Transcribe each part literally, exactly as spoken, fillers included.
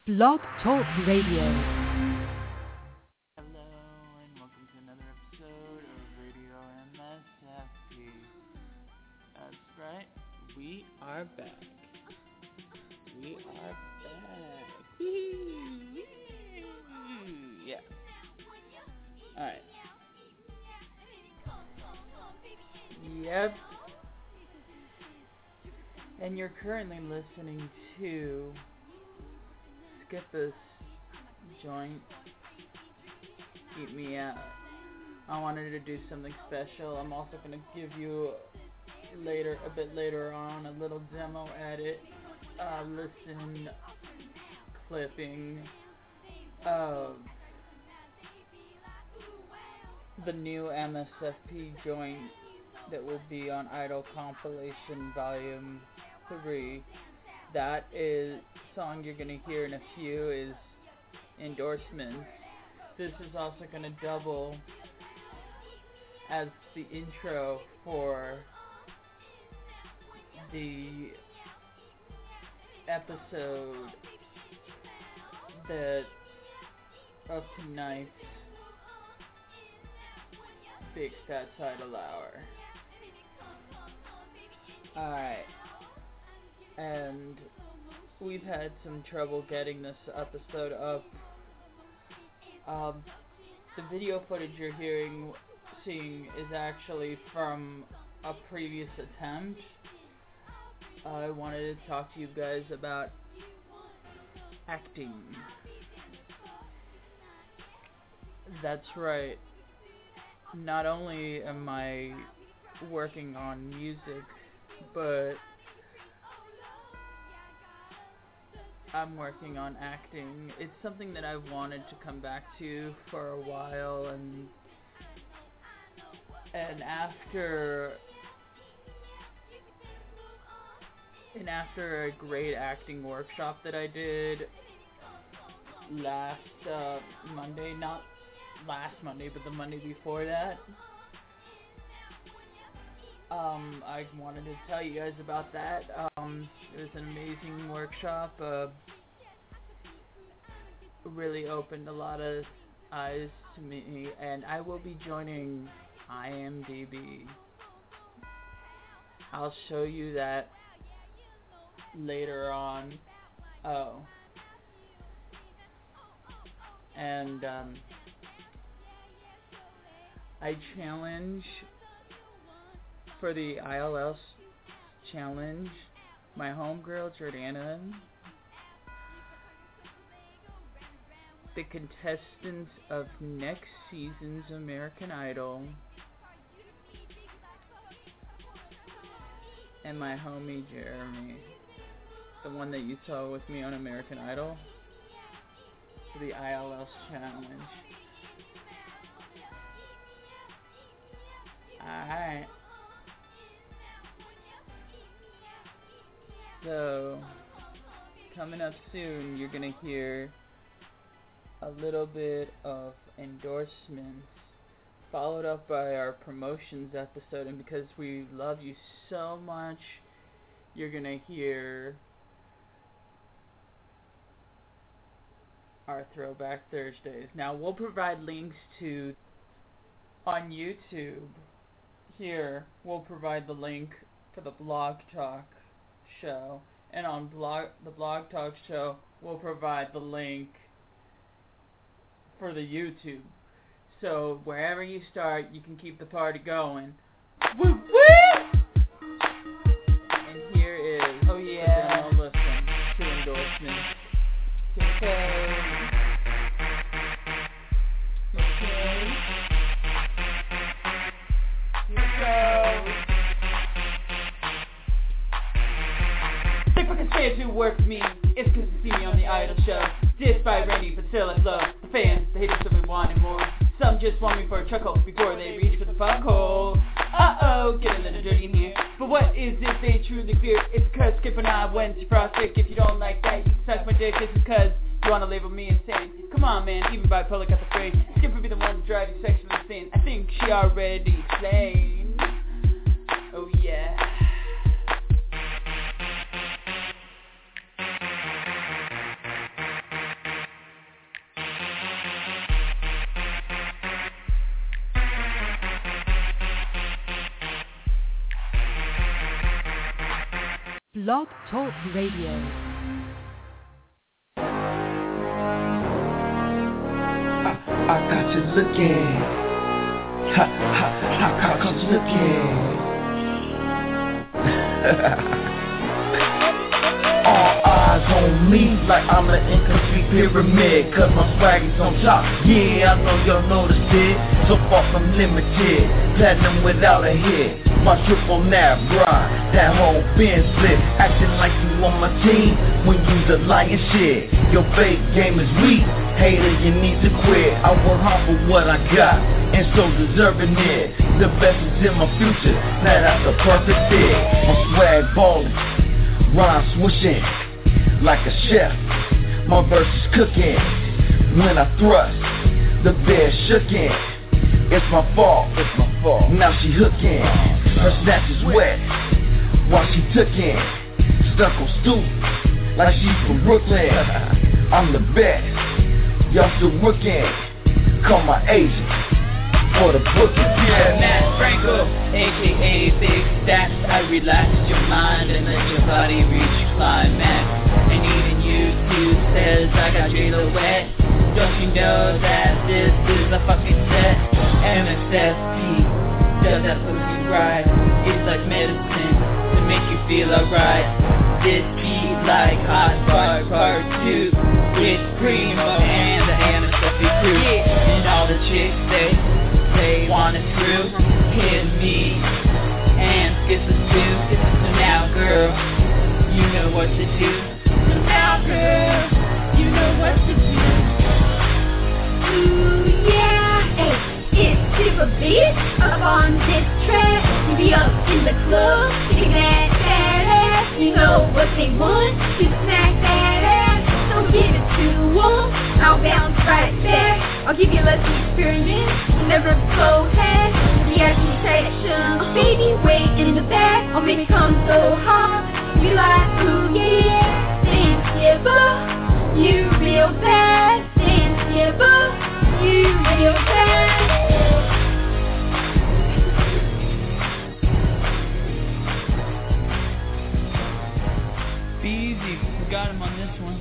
Blog Talk Radio. Hello and welcome to another episode of Radio M S F P. That's right, we are back. We are back. Woo-hoo. Yeah. Alright. Yep. And you're currently listening to Skip This Joint, Keep Me Out. I wanted to do something special. I'm also going to give you later, a bit later on, a little demo edit, uh, listen, clipping of the new M S F P joint that will be on Idol Compilation Volume three. That is song you're going to hear in a few is Endorsements. This is also going to double as the intro for the episode that of tonight's Big Stats Idol Hour. Alright. And we've had some trouble getting this episode up. Um, the video footage you're hearing, seeing is actually from a previous attempt. I wanted to talk to you guys about acting. That's right. Not only am I working on music, but I'm working on acting. It's something that I've wanted to come back to for a while, and and after and after a great acting workshop that I did last uh, Monday, not last Monday, but the Monday before that, Um, I wanted to tell you guys about that. Um, it was an amazing workshop. Uh, really opened a lot of eyes to me, and I will be joining I M D B. I'll show you that later on. Oh. And, um, I challenge... For the I L S challenge, my homegirl Jordana, the contestants of next season's American Idol, and my homie Jeremy, the one that you saw with me on American Idol, for the I L S challenge. Alright. So, coming up soon, you're going to hear a little bit of endorsements, followed up by our promotions episode, and because we love you so much, you're going to hear our Throwback Thursdays. Now, we'll provide links to, on YouTube, here, we'll provide the link for the Blog Talk show, and on blog the Blog Talk show we'll provide the link for the YouTube. So wherever you start, you can keep the party going. Woo woo! And here is oh yeah, the demo listen to endorsements. Okay. Okay. Here we go. Fans who work for me, it's cause they see me on the Idol show. Despite Randy, but still I flow. The fans, the haters still be wanting more. Some just want me for a chuckle before they reach for the fuck hole. Uh-oh, get a little dirty in here. But what is it they truly fear? It's cause Skip and I went to CrossFit. If you don't like that, you can suck my dick. This is cause you wanna label me insane. Come on man, even bipolar got the frame. Skip would be the one to drive you sexually insane. I think she already explained. Oh yeah. Blog Talk Radio. I got you looking, ha, ha, ha, I got you looking. All eyes on me like I'm an incomplete pyramid, cause my swag is on top. Yeah, I know y'all noticed it. So far from limited, platinum without a hit. My triple nap ride, that whole bin split. Acting like you on my team when you the lion shit. Your fake game is weak, hater, you need to quit. I work hard for what I got, and so deserving it. The best is in my future, now that's the perfect fit. My swag ballin', rhyme swishing like a chef. My verse is cooking. When I thrust, the bed shookin'. It's my fault, it's my fault. Now she hookin'. Her snatch is wet while she tookin'. Stuck on stoop like she's from Brooklyn. I'm the best, y'all still rookin'. Call my agent for the booking. Yeah, Matt Franco, aka Big Stacks. I relax your mind and let your body reach climax. And even you too says I got J-Lo wet. Don't you know that this is a fucking set? M S F P does that pussy right. It's like medicine to make you feel alright. This beat like Hot Bar Part two with Primo and the M S F P crew. And all the chicks they they want it through. Hit me and skip the two. So now girl, you know what to do. So now girl, you know what to do. Ooh yeah, hey, it's Super Beat up on this track. You be up in the club, kicking that fat ass. You know what they want, to smack that ass. So give it to them, I'll bounce right back. I'll give you less experience, never go ahead. V I P section, baby wait in the back. I'll make it come so hot, you like ooh yeah. Dance skipper, you real bad. Dance skipper, you real bad. Be easy, we got him on this one.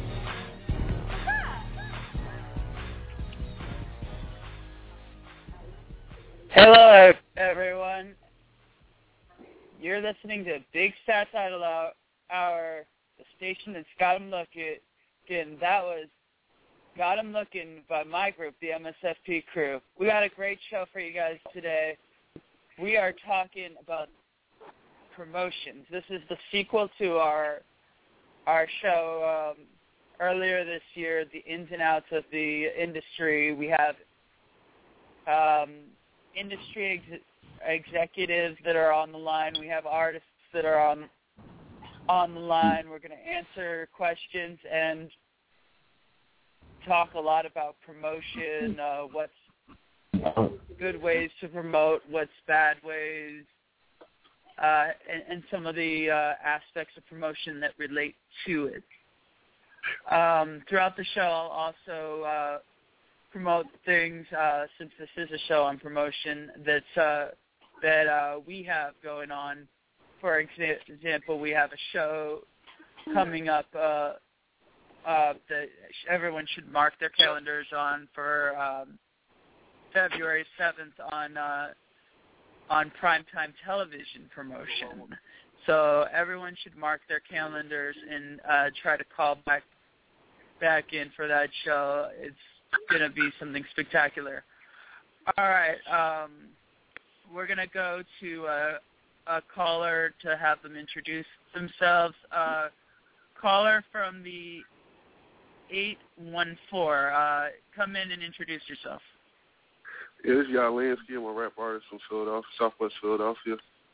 Hello, everyone. You're listening to Big Stat Title Hour, our the station that's got 'em looking. Again, that was Got 'em Looking by my group, the M S F P crew. We got a great show for you guys today. We are talking about promotions. This is the sequel to our our show um, earlier this year, the ins and outs of the industry. We have um, industry ex- executives that are on the line. We have artists that are on on the line. We're going to answer questions and talk a lot about promotion, uh, what's good ways to promote, what's bad ways, uh, and, and some of the uh, aspects of promotion that relate to it. Um, throughout the show, I'll also uh, promote things, uh, since this is a show on promotion, that's, uh, that uh, we have going on. For exa- example, we have a show coming up uh, uh, that everyone should mark their calendars on for um, February seventh on uh, on primetime television promotion. So everyone should mark their calendars and uh, try to call back back in for that show. It's going to be something spectacular. All right, um, we're going to go to a, a caller to have them introduce themselves. Uh, caller from the eight one four, uh, come in and introduce yourself. Yeah, this is Yalansky. I'm a rap artist from Philadelphia, Southwest Philadelphia.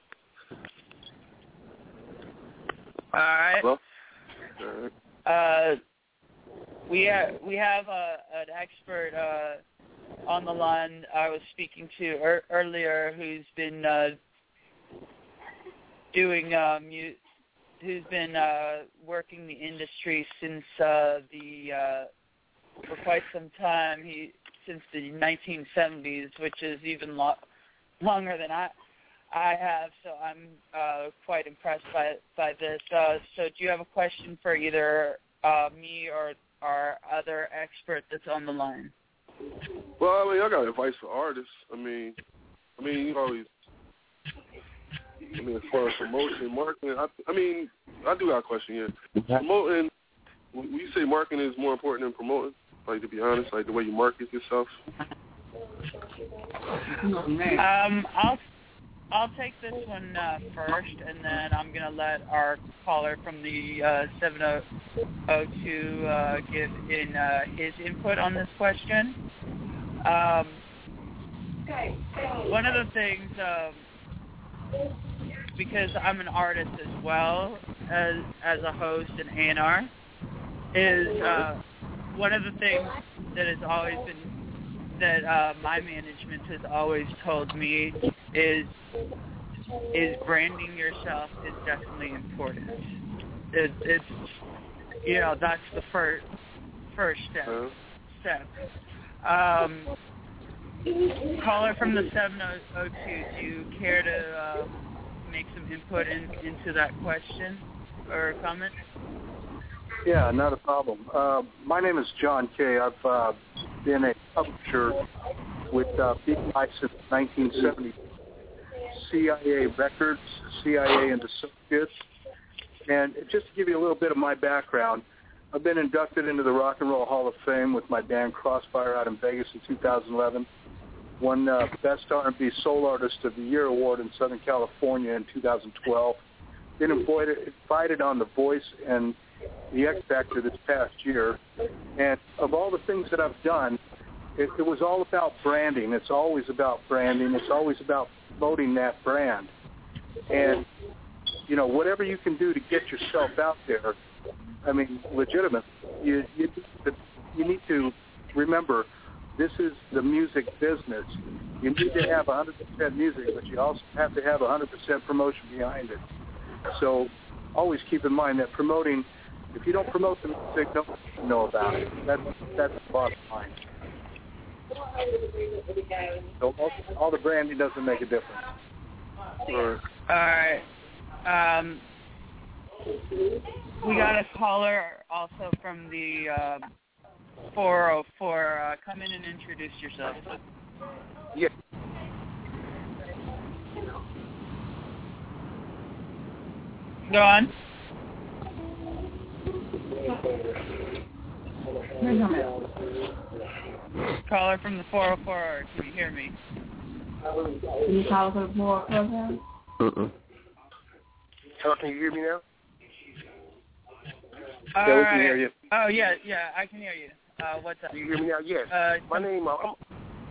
All right. Hello? All right. Uh, we have we have a, an expert uh, on the line I was speaking to er- earlier, who's been uh, doing um, mu- who's been uh, working the industry since uh, the uh, for quite some time. He since the nineteen seventies, which is even lo- longer than I I have, so I'm uh, quite impressed by by this. Uh, so do you have a question for either uh, me or our other expert that's on the line? Well, I mean, I got advice for artists. I mean, I mean, you always, I mean, as far as promotion, marketing, I, I mean, I do got a question here. Promoting, when you say marketing is more important than promoting, like, to be honest, like the way you market yourself? Um, I'll I'll take this one uh, first, and then I'm going to let our caller from the uh, seven oh two uh, give in uh, his input on this question. Um, one of the things, um, because I'm an artist as well as as a host and A and R, is uh, one of the things that has always been that uh, my management has always told me is is branding yourself is definitely important. It, it's you know that's the first first step. Step. Um, caller from the seven oh two, do you care to uh, make some input in, into that question or comment? Yeah, not a problem. Uh, my name is John Kay. I've uh, been a publisher with uh, B M I since nineteen seventy. C I A Records, C I A and Associates. And just to give you a little bit of my background, I've been inducted into the Rock and Roll Hall of Fame with my band Crossfire out in Vegas in two thousand eleven. Won uh, Best R and B Soul Artist of the Year award in Southern California in two thousand twelve. Been invited, invited on The Voice and the X Factor this past year. And of all the things that I've done, it, it was all about branding. It's always about branding. It's always about promoting that brand. And, you know, whatever you can do to get yourself out there, I mean, legitimate, you, you, you need to remember this is the music business. You need to have one hundred percent music, but you also have to have one hundred percent promotion behind it. So always keep in mind that promoting, if you don't promote the music, nobody will know about it. That's, that's the bottom line. So all, all the branding doesn't make a difference. All right. Um, we got a caller also from the uh, four oh four. Uh, come in and introduce yourself. Yeah. Go on. Caller from the four oh four. Can you hear me? Can you call for the four oh four? Uh-uh. Hello, can you hear me now? All yeah, we right. can hear you. Oh, yeah, yeah, I can hear you. Uh, what's up? Can you hear me now? Yes. Uh, My name, uh, I'm...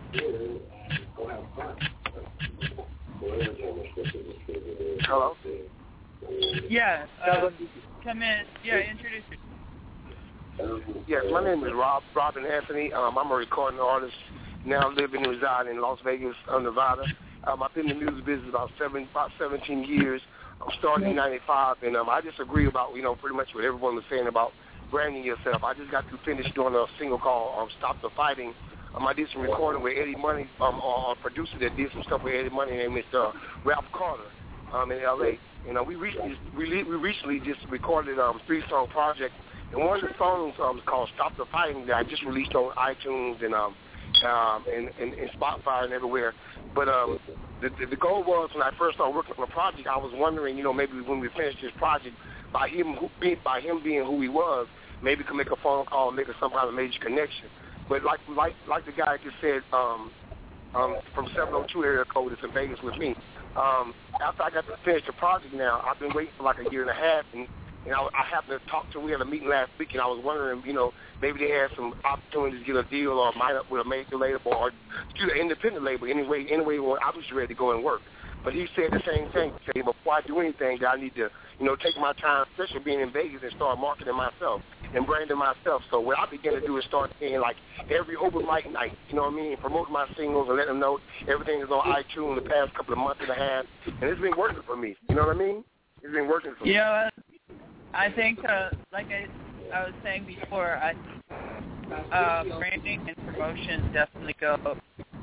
Hello? Yeah, uh, come in. Yeah, introduce yourself. Yes, my name is Rob Robin Anthony. Um, I'm a recording artist, now living and reside in Las Vegas, uh, Nevada. Um, I've been in the music business about seven, about seventeen years. I'm starting in ninety-five, and um, I just agree about, you know, pretty much what everyone was saying about branding yourself. I just got to finish doing a single called um, Stop the Fighting. Um, I did some recording with Eddie Money, um, a producer that did some stuff with Eddie Money named Mister Ralph Carter um, in L A. You know, we recently, we, we recently just recorded um, a three-song project, and one of the songs um, is called Stop the Fighting that I just released on iTunes and um, um, and, and, and Spotify and everywhere. But um, the, the, the goal was when I first started working on the project, I was wondering, you know, maybe when we finished this project, by him, who, by him being who he was, maybe we could make a phone call and make a, some kind of major connection. But like like like the guy just said um, um, from seven oh two area code that's in Vegas with me, um, after I got to finish the project now, I've been waiting for like a year and a half, and you know, I happened to talk to, we had a meeting last week, and I was wondering, you know, maybe they had some opportunities to get a deal or line up with a major label or do an independent label. Anyway, anyway, well, I was ready to go and work. But he said the same thing. He said, before I do anything, that I need to, you know, take my time, especially being in Vegas, and start marketing myself and branding myself. So what I began to do is start saying, like, every open mic night, you know what I mean, promoting my singles and letting them know everything is on iTunes the past couple of months and a half. And it's been working for me. You know what I mean? It's been working for me. You know, I think, uh, like I, I was saying before, I, uh, branding and promotion definitely go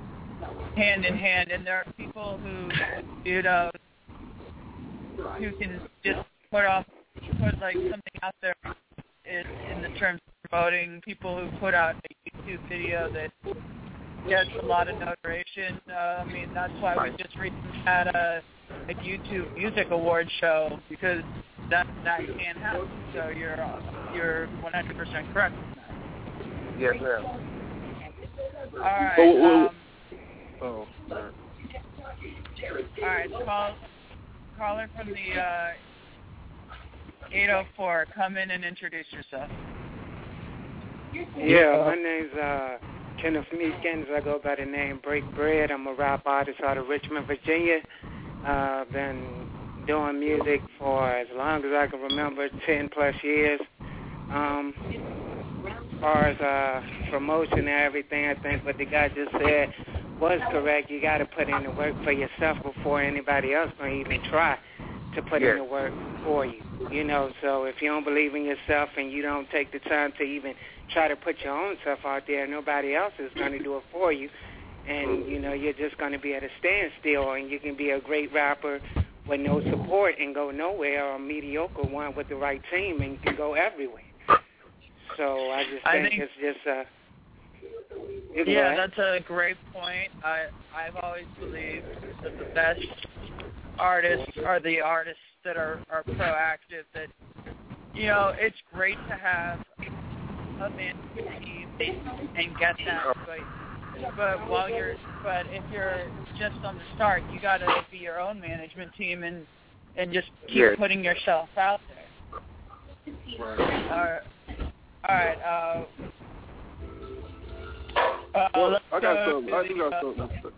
hand in hand, and there are people who, you know, who can just put off, put like something out there in, in the terms of promoting. People who put out a YouTube video that gets a lot of notoriety. Uh, I mean, that's why we just recently had a, a YouTube Music Award show, because that that can't happen. So you're you're one hundred percent correct on that. Yes, ma'am. All right. Oh, Um, oh. all right. Call, caller from the uh, eight oh four. Come in and introduce yourself. Yeah, my name's uh, Kenneth Meekins. I go by the name Break Bread. I'm a rap artist out of Richmond, Virginia. I've uh, been doing music for as long as I can remember, ten plus years. Um, as far as uh, promotion and everything, I think what the guy just said was correct. You got to put in the work for yourself before anybody else can even try to put yeah. in the work for you. You know, so if you don't believe in yourself and you don't take the time to even try to put your own stuff out there, nobody else is going to do it for you. And, you know, you're just going to be at a standstill, and you can be a great rapper with no support and go nowhere, or a mediocre one with the right team, and you can go everywhere. So I just think, I think it's just uh yeah, that's a great point. I I've always believed that the best artists are the artists that are, are proactive. That, you know, it's great to have a management team and get that, but but while you're but if you're just on the start, you got to be your own management team and and just keep yeah. putting yourself out there. Right. All right. All right. Uh, uh, Well, let's I got go something. to I do the, got uh, something.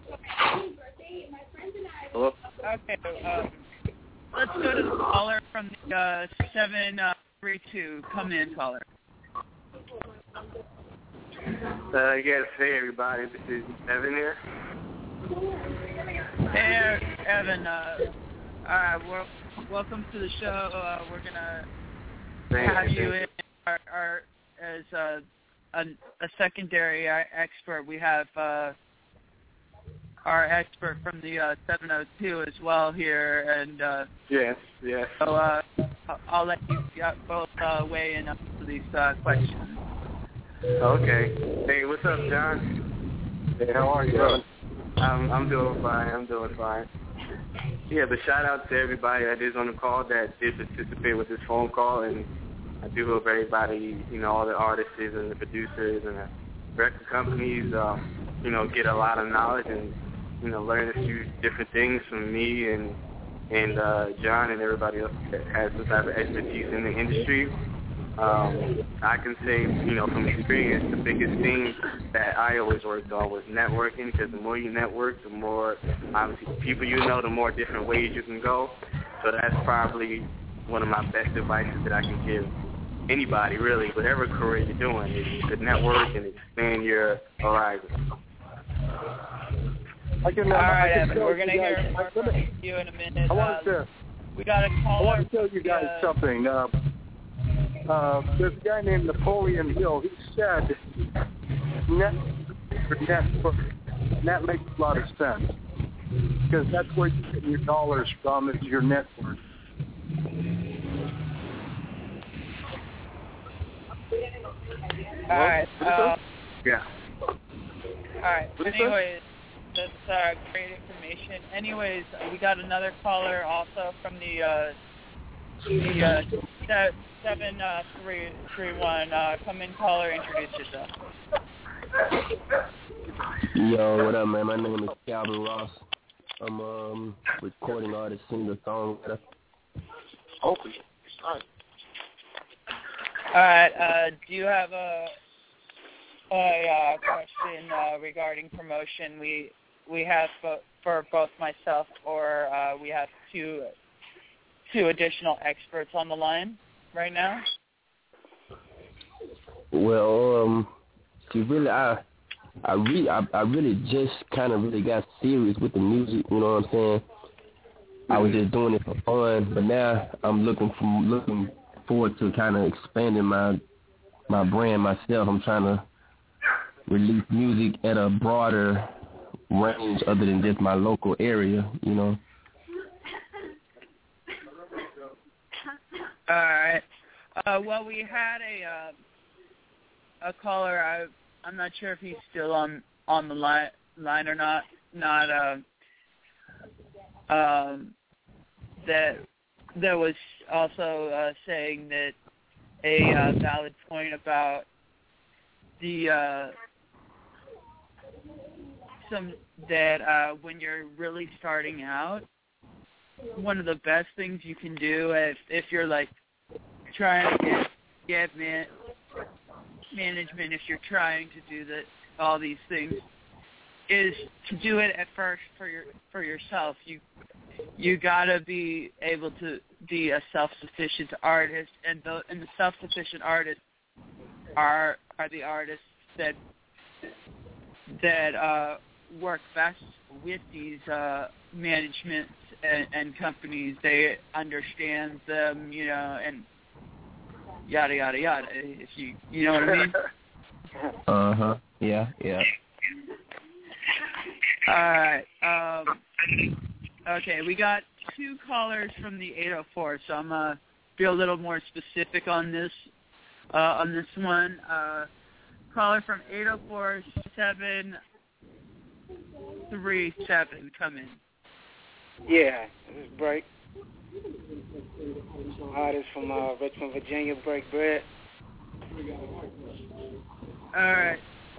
Hello? Okay. Um, let's go to the caller from the uh, seven three two. Come in, caller. Uh, yes, hey everybody, this is Evan here. Hey, Evan. Uh, all right, well, welcome to the show. Uh, we're gonna Thank have you, you thank in our, our, as uh, a, a secondary expert. We have uh, our expert from the uh, seven oh two as well here, and uh, Yes, yes. so uh, I'll let you both uh, weigh in on these uh, questions. Okay. Hey, what's up, John? Hey, how are you, Evan? I'm I'm doing fine. I'm doing fine. Yeah, but shout out to everybody that is on the call that did participate with this phone call, and I do hope everybody, you know, all the artists and the producers and the record companies, uh, you know, get a lot of knowledge and, you know, learn a few different things from me and and uh, John and everybody else that has some type of expertise in the industry. Um, I can say, you know, from experience, the biggest thing that I always worked on was networking, because the more you network, the more, obviously, people you know, the more different ways you can go. So that's probably one of my best advices that I can give anybody, really, whatever career you're doing, is to network and expand your horizon. I can, All uh, right, I can Evan, tell we're going to you hear guys- more from you in a minute. I wanted Uh, to, we got a I caller. want to tell you guys uh, something. Uh, uh, there's a guy named Napoleon Hill. He said, net for network. And that makes a lot of sense, because that's where you get your dollars from, is your network. All right. Uh, Yeah. all right. What did you say? Anyways, that's uh, great information. Anyways, uh, we got another caller also from the uh, the uh, se- seven uh, three three one. Uh, come in, caller. Introduce yourself. Yo, what up, man? My name is Calvin Ross. I'm um recording artist, singer, songwriter. Okay. All right. All right. Uh, do you have a a uh, question uh, regarding promotion? We we have bo- for both myself or uh, we have two two additional experts on the line right now. Well, um, see, really, I, I really, I, I really just kind of really got serious with the music. You know what I'm saying? I was just doing it for fun, but now I'm looking for looking forward to kind of expanding my my brand myself. I'm trying to release music at a broader range other than just my local area, you know. All right. Uh, well, we had a uh, a caller. I I'm not sure if he's still on on the line line or not. Not uh, um, that that was also uh, saying that a uh, valid point about the uh, some that uh, when you're really starting out, one of the best things you can do if if you're like trying to get get man, management, if you're trying to do the all these things, is to do it at first for your for yourself. You you gotta be able to be a self-sufficient artist, and the and the self-sufficient artists are are the artists that that uh, work best with these uh, managements and, and companies. They understand them, you know, and yada yada yada. If you you know what I mean. Uh huh. Yeah. Yeah. All right. Um, okay, we got two callers from the eight oh four, so I'm gonna be a little more specific on this uh, on this one. Uh, caller from eight oh four seven three seven, come in. Yeah, this is Break. Artist from uh, Richmond, Virginia, Break Bread. All right.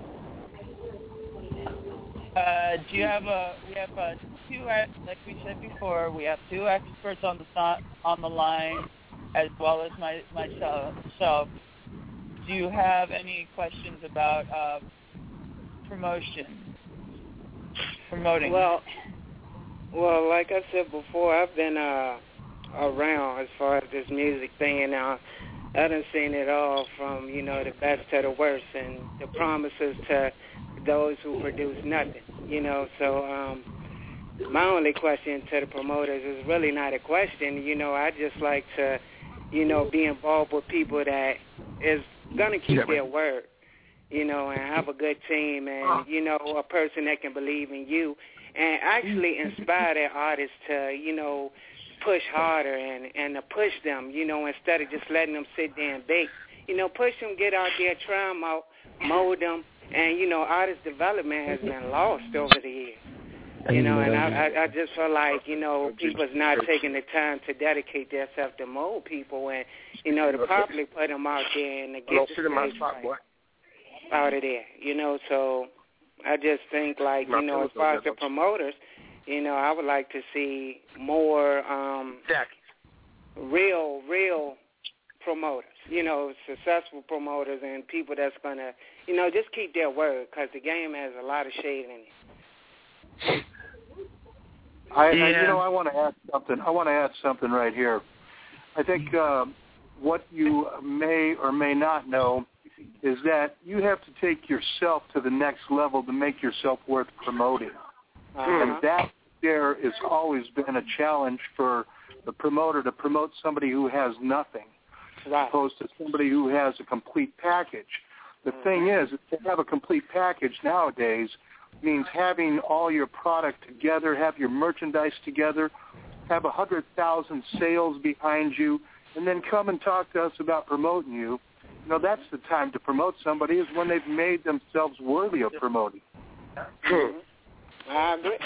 Uh, do you have a? We have uh, two, like we said before, we have two experts on the on the line, as well as my myself. So, do you have any questions about uh, promotion? Promoting. Well, well, like I said before, I've been uh, around as far as this music thing, and uh, I done seen it all from, you know, the best to the worst, and the promises to those who produce nothing, you know. So um, my only question to the promoters is really not a question. You know, I just like to, you know, be involved with people that is going to keep their word, you know, and have a good team and, you know, a person that can believe in you and actually inspire their artists to, you know, push harder and, and to push them, you know, instead of just letting them sit there and bake. You know, push them, get out there, try them out, mold them. And, you know, artist development has been lost over the years. You know, and I, I, I just feel like, you know, people's not taking the time to dedicate themselves to mold people and, you know, to properly put them out there and to get the stage right out of there. You know, so I just think, like, you know, as far as the promoters, you know, I would like to see more um, real, real promoters, you know, successful promoters and people that's going to, you know, just keep their word, because the game has a lot of shade in it. I, yeah. I, you know, I want to add something. I want to add something right here. I think uh, what you may or may not know is that you have to take yourself to the next level to make yourself worth promoting. Uh-huh. And that there has always been a challenge for the promoter to promote somebody who has nothing, right, as opposed to somebody who has a complete package. The mm-hmm. thing is, to have a complete package nowadays means having all your product together, have your merchandise together, have a hundred thousand sales behind you, and then come and talk to us about promoting you. You know, that's the time to promote somebody, is when they've made themselves worthy of promoting. Mm-hmm. I agree.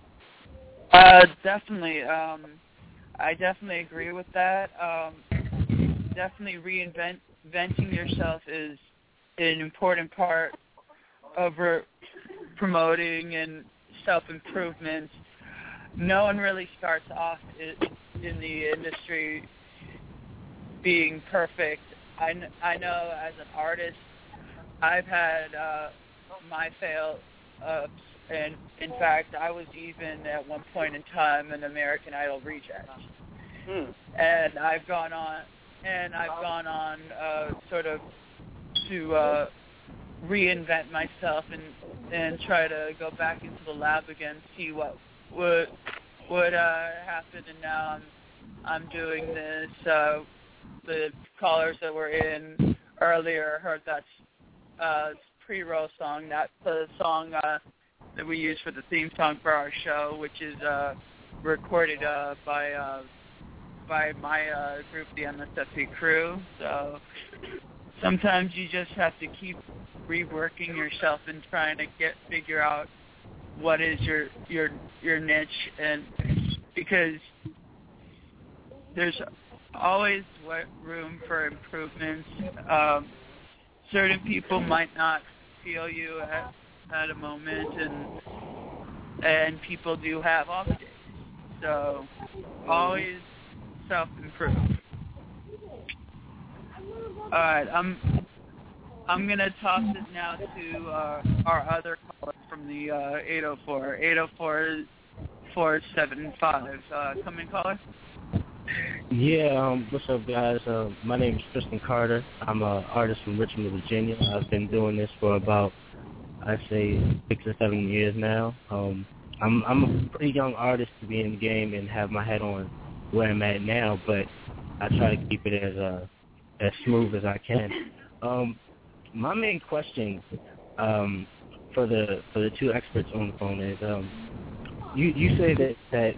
Uh, definitely. Um, I definitely agree with that. Um, definitely reinvent, reinventing yourself is an important part of re- promoting and self-improvement. No one really starts off in, in the industry being perfect. I, kn- I know as an artist, I've had uh, my fail-ups, and in fact, I was even at one point in time an American Idol reject. Hmm. And I've gone on, and I've gone on uh, sort of to uh, reinvent myself and and try to go back into the lab again, see what would would uh, happen. And now I'm I'm doing this. Uh, the callers that were in earlier heard that uh, pre-roll song. That the song uh, that we use for the theme song for our show, which is uh, recorded uh, by uh, by my uh, group, the M S F P Crew. So sometimes you just have to keep reworking yourself and trying to get figure out what is your your your niche, and because there's always room for improvements. Um, certain people might not feel you at, at a moment, and and people do have off days. So always self-improve. All right, I'm I'm gonna toss it now to uh, our other caller from the uh, eight oh four eight oh four four seven five. Uh, come in, caller. Yeah, um, what's up, guys? Uh, my name is Tristan Carter. I'm an artist from Richmond, Virginia. I've been doing this for about, I'd say, six or seven years now. Um, I'm I'm a pretty young artist to be in the game and have my head on where I'm at now, but I try to keep it as uh, as smooth as I can. Um, my main question um, for the for the two experts on the phone is, um, you you say that that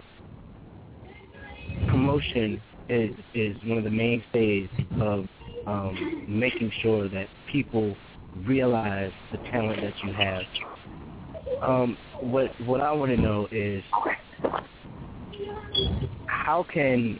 promotion is is one of the mainstays of um, making sure that people realize the talent that you have. Um, what what I want to know is, how can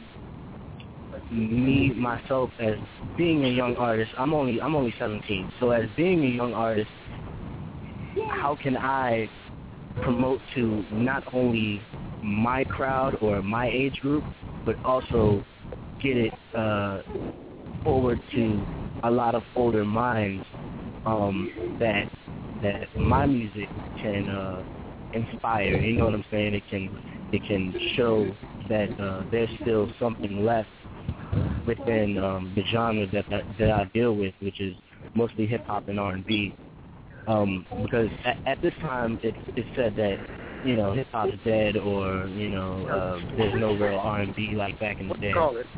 me myself, as being a young artist, I'm only I'm only seventeen, so as being a young artist, how can I promote to not only my crowd or my age group, but also get it uh, forward to a lot of older minds, um, that that my music can uh, inspire. You know what I'm saying? It can it can show that uh, there's still something left within um, the genre that, that that I deal with, which is mostly hip hop and R and B. Um, because at, at this time, it's it's said that, you know, hip hop is dead, or, you know, uh, there's no real R and B like back in the day. Call it.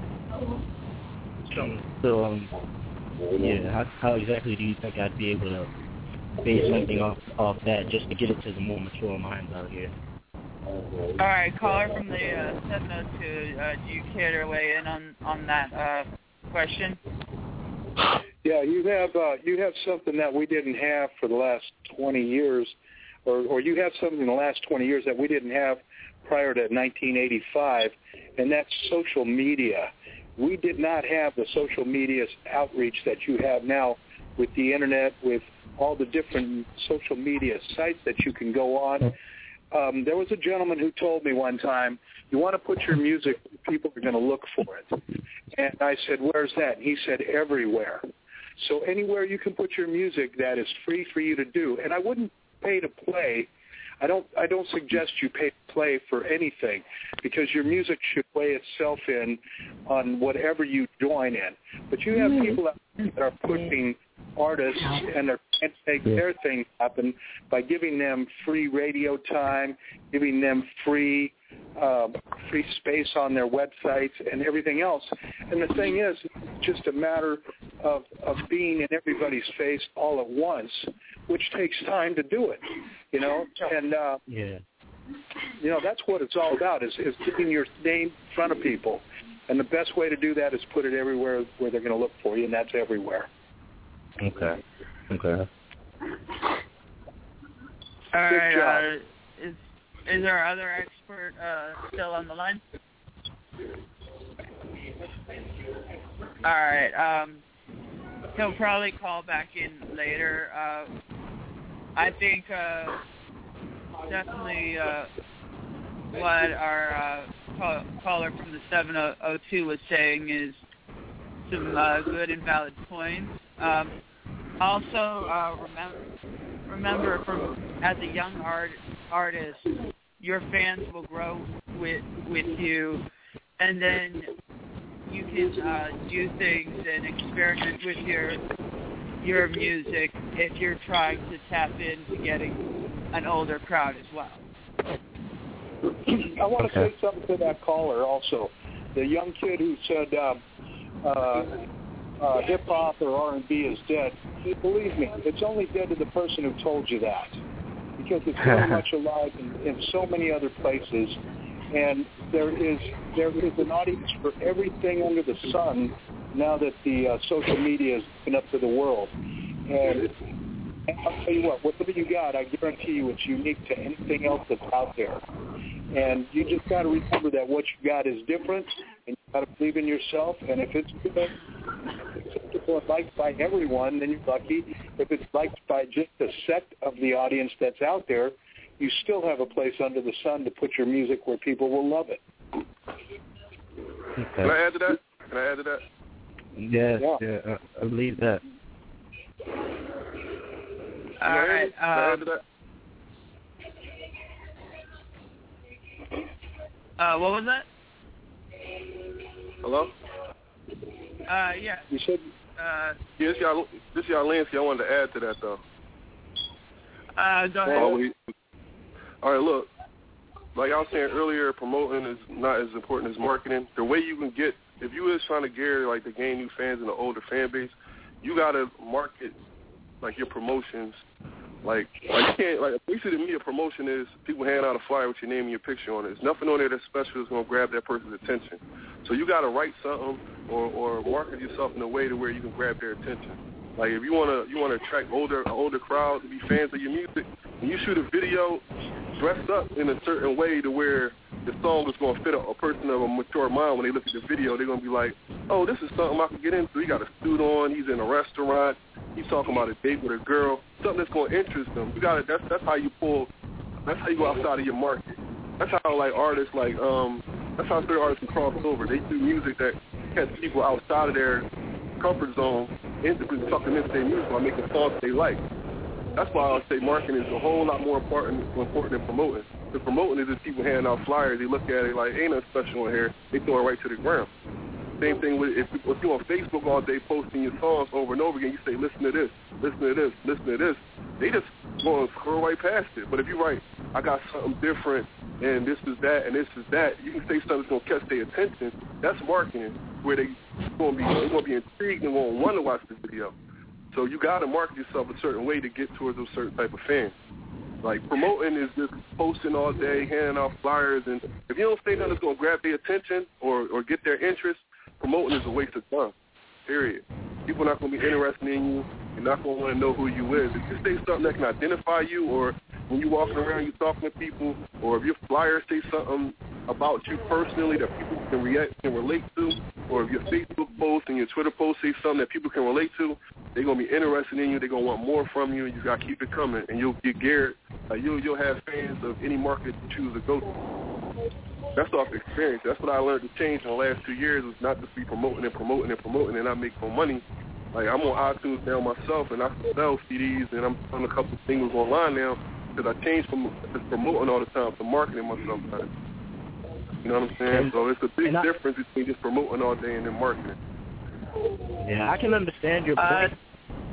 So, um, yeah, how, how exactly do you think I'd be able to base something off off that, just to get it to the more mature minds out here? All right, caller from the uh, seven oh two, uh, do you care to weigh in on on that uh, question? Yeah, you have uh, you have something that we didn't have for the last twenty years, or, or you have something in the last twenty years that we didn't have prior to nineteen eighty-five, and that's social media. We did not have the social media outreach that you have now with the Internet, with all the different social media sites that you can go on. Um, there was a gentleman who told me one time, you want to put your music, people are going to look for it. And I said, where's that? And he said, everywhere. So anywhere you can put your music, that is free for you to do. And I wouldn't pay to play. I don't I don't suggest you pay to play for anything, because your music should weigh itself in on whatever you join in. But you have people out there that are pushing artists, and they're trying to make their thing happen by giving them free radio time, giving them free uh, free space on their websites and everything else. And the thing is, it's just a matter of, of being in everybody's face all at once, which takes time to do it, you know. And, uh, yeah. you know, that's what it's all about, is, is getting your name in front of people. And the best way to do that is put it everywhere where they're going to look for you, and that's everywhere. Okay. Okay. All right. Uh, is is our other expert uh, still on the line? All right. Um, he'll probably call back in later. Uh, I think uh, definitely uh, what our uh, call, caller from the seven oh two was saying is some uh, good and valid points. Um, also, uh, remember, remember, from as a young art, artist, your fans will grow with with you, and then you can uh, do things and experiment with your your music if you're trying to tap into getting an older crowd as well. I want to say something to that caller also. The young kid who said uh, uh, uh, hip-hop or R and B is dead. Believe me, it's only dead to the person who told you that. because it's very much alive in, in so many other places. And there is there is an audience for everything under the sun now that the uh, social media is open up to the world. And, and I'll tell you what, whatever you got, I guarantee you it's unique to anything else that's out there. And you just got to remember that what you got is different, and you got to believe in yourself. And if it's good, acceptable and liked by everyone, then you're lucky. If it's liked by just a sect of the audience that's out there, you still have a place under the sun to put your music where people will love it. Okay. Can I add to that? Can I add to that? Yes, yeah, yeah I, I believe that. All right. Can I add to that? Uh, what was that? Hello? Uh, yeah. You said. Uh, yeah, this y'all, this y'all Lansky. I wanted to add to that though. Uh, go ahead. Oh, all right, look. Like I was saying earlier, promoting is not as important as marketing. The way you can get, if you is trying to gear like to gain new fans in the older fan base, you gotta market like your promotions. Like, like you can't, like, basically to me, a promotion is people hand out a flyer with your name and your picture on it. There's nothing on there that's special that's going to grab that person's attention. So you got to write something or, or market yourself in a way to where you can grab their attention. Like, if you want to you want to attract older an older crowd to be fans of your music, when you shoot a video, dress up in a certain way to where the song is going to fit a, a person of a mature mind. When they look at the video, they're going to be like, oh, this is something I can get into. He got a suit on. He's in a restaurant. He's talking about a date with a girl. Something that's going to interest them. You got to. That's that's how you pull. That's how you go outside of your market. That's how like artists like um. That's how certain artists can cross over. They do music that catch people outside of their comfort zone, instantly sucking into their music by making songs they like. That's why I would say marketing is a whole lot more important important than promoting. The promoting is just people handing out flyers. They look at it like, ain't nothing special in here. They throw it right to the ground. Same thing with if, if you're on Facebook all day posting your songs over and over again, you say, listen to this, listen to this, listen to this. They just going to scroll right past it. But if you write, I got something different, and this is that, and this is that, you can say something that's going to catch their attention. That's marketing, where they going to be they're going to be intrigued and going to want to watch the video. So you got to market yourself a certain way to get towards those certain type of fans. Like, promoting is just posting all day, handing out flyers, and if you don't say nothing that's going to grab their attention or, or get their interest, promoting is a waste of time, period. People are not going to be interested in you. You're not going to want to know who you is. If you say something that can identify you, or when you're walking around, you're talking to people, or if your flyer say something about you personally that people can react can relate to, or if your Facebook post and your Twitter post say something that people can relate to, they're going to be interested in you. They're going to want more from you, and you got to keep it coming, and you'll get geared. Uh, you'll, you'll have fans of any market you choose to go to. That's off experience. That's what I learned to change in the last two years, was not just be promoting and promoting and promoting and not make more money. Like, I'm on iTunes now myself, and I sell C Ds, and I'm selling a couple singles online now because I changed from just promoting all the time to marketing myself now. You know what I'm saying? So it's a big I, difference between just promoting all day and then marketing. Yeah, I can understand your point. Uh,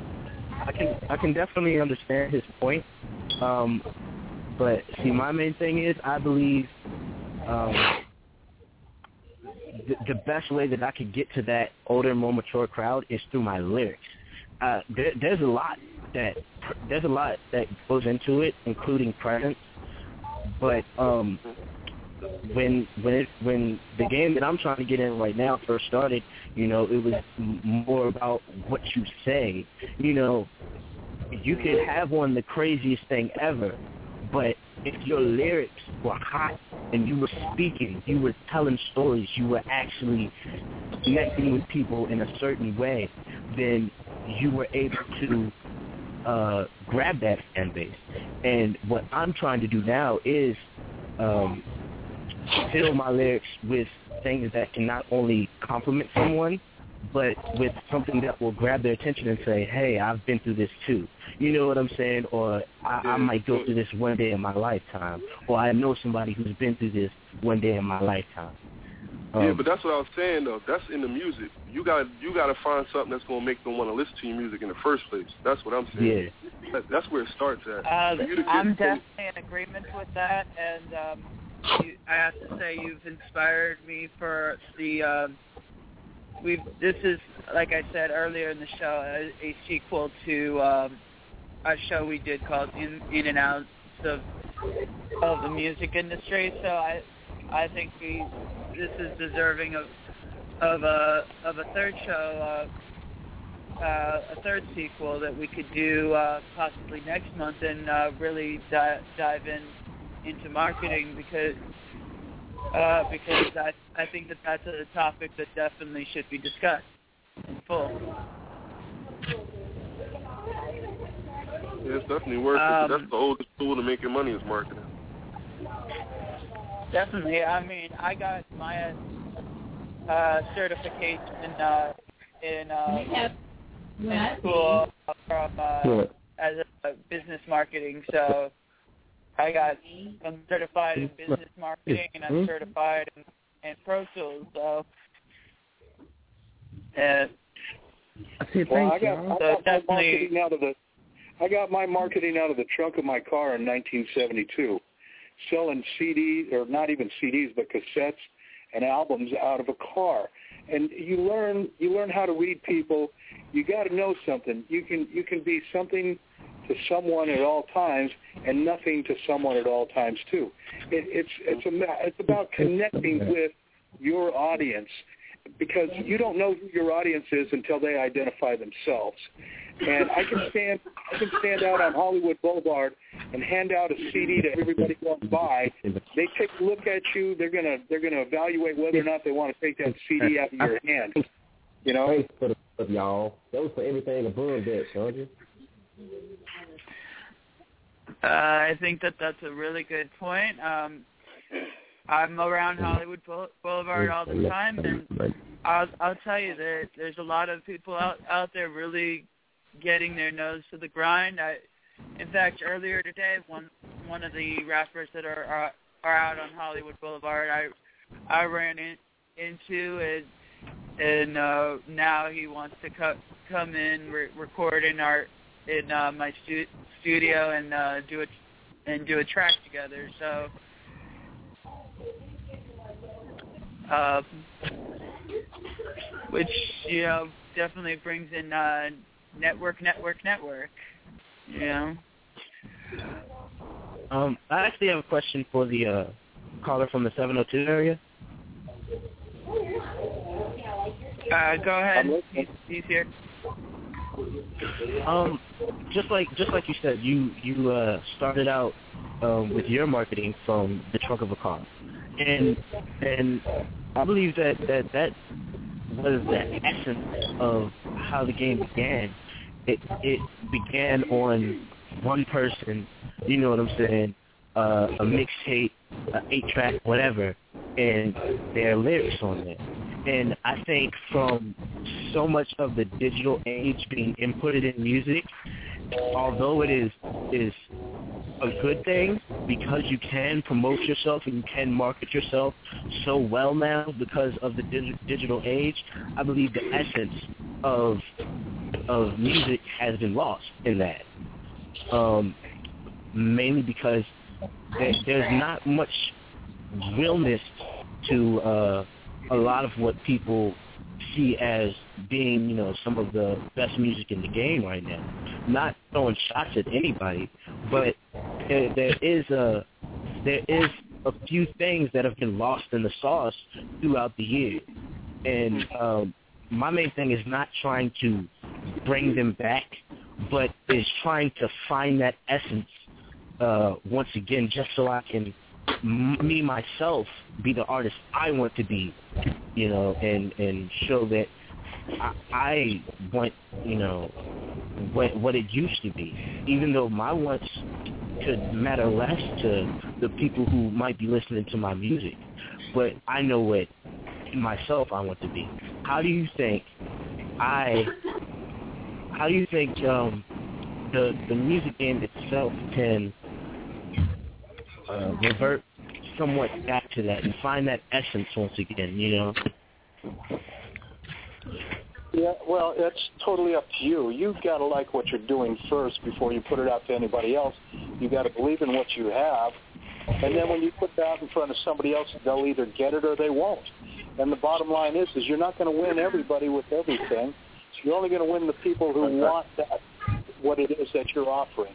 I can I can definitely understand his point. Um, but see, my main thing is I believe um, the, the best way that I could get to that older, more mature crowd is through my lyrics. Uh, there, there's a lot that there's a lot that goes into it, including presence. But um, when when it when the game that I'm trying to get in right now first started, you know, it was m- more about what you say. You know, you could have one the craziest thing ever, but if your lyrics were hot and you were speaking, you were telling stories, you were actually connecting with people in a certain way, then you were able to uh, grab that fan base. And what I'm trying to do now is um, fill my lyrics with things that can not only compliment someone, but with something that will grab their attention and say, hey, I've been through this too. You know what I'm saying? Or I, I might go through this one day in my lifetime. Or I know somebody who's been through this one day in my lifetime. Um, yeah, but that's what I was saying, though. That's in the music. You got you got to find something that's going to make them want to listen to your music in the first place. That's what I'm saying. Yeah. That, that's where it starts at. Uh, I'm definitely in agreement with that. And um, you, I have to say you've inspired me for the... Um, We've, this is, like I said earlier in the show, a, a sequel to um, a show we did called In, In and Out of of the music industry. So I I think we this is deserving of of a of a third show, uh, uh, a third sequel that we could do uh, possibly next month and uh, really di- dive in into marketing because uh, because I I think that that's a topic that definitely should be discussed in full. Yeah, it's definitely worth um, it. That's the oldest tool to making money is marketing. Definitely. I mean, I got my uh, certification in uh, in, uh, in school from uh, as a business marketing. So I got I'm certified in business marketing and I'm certified in, in Pro Tools. So uh, well, I got, I so got my definitely. marketing out of the I got my marketing out of the trunk of my car in nineteen seventy-two, selling C Ds, or not even C Ds, but cassettes and albums out of a car. And you learn you learn how to read people. You got to know something. You can you can be something to someone at all times and nothing to someone at all times too. It, it's it's a, it's about connecting with your audience, because you don't know who your audience is until they identify themselves. And I can stand I can stand out on Hollywood Boulevard and hand out a C D to everybody going by. They take a look at you. They're gonna they're gonna evaluate whether or not they want to take that C D out of your hand. You know, thanks for the of y'all. That was for everything above that, don't you? Uh, I think that that's a really good point. Um, I'm around Hollywood Boulevard all the time, and I'll I'll tell you that there's a lot of people out out there really getting their nose to the grind. I, in fact, earlier today, one one of the rappers that are are, are out on Hollywood Boulevard, I I ran in, into and and uh, now he wants to co- come in, re- record in our in uh, my stu- studio and uh, do it and do a track together. So. Uh, which, you know, definitely brings in uh, network, network, network, you know. Um, I actually have a question for the uh, caller from the seven oh two area. Uh, go ahead. He's, he's here. Um, just like just like you said, you you uh, started out um, with your marketing from the trunk of a car, and and I believe that that, that was the essence of how the game began. It it began on one person, you know what I'm saying, uh, a mixtape, an eight track, whatever, and their lyrics on there. And I think from so much of the digital age being inputted in music, although it is is a good thing because you can promote yourself and you can market yourself so well now because of the dig- digital age, I believe the essence of of music has been lost in that. Um, mainly because there, there's not much realness to uh, a lot of what people see as being, you know, some of the best music in the game right now. Not throwing shots at anybody, but there, there is a there is a few things that have been lost in the sauce throughout the year, and um, my main thing is not trying to bring them back, but is trying to find that essence uh, once again, just so I can me myself be the artist I want to be, you know, and and show that I, I want, you know, what what it used to be, even though my wants could matter less to the people who might be listening to my music, but I know what myself I want to be. How do you think I how do you think um, the the music game itself can Uh, revert somewhat back to that and find that essence once again, you know? Yeah, well, it's totally up to you. You've got to like what you're doing first before you put it out to anybody else. You've got to believe in what you have. And then when you put that in front of somebody else, they'll either get it or they won't. And the bottom line is, is you're not going to win everybody with everything. You're only going to win the people who want that, what it is that you're offering.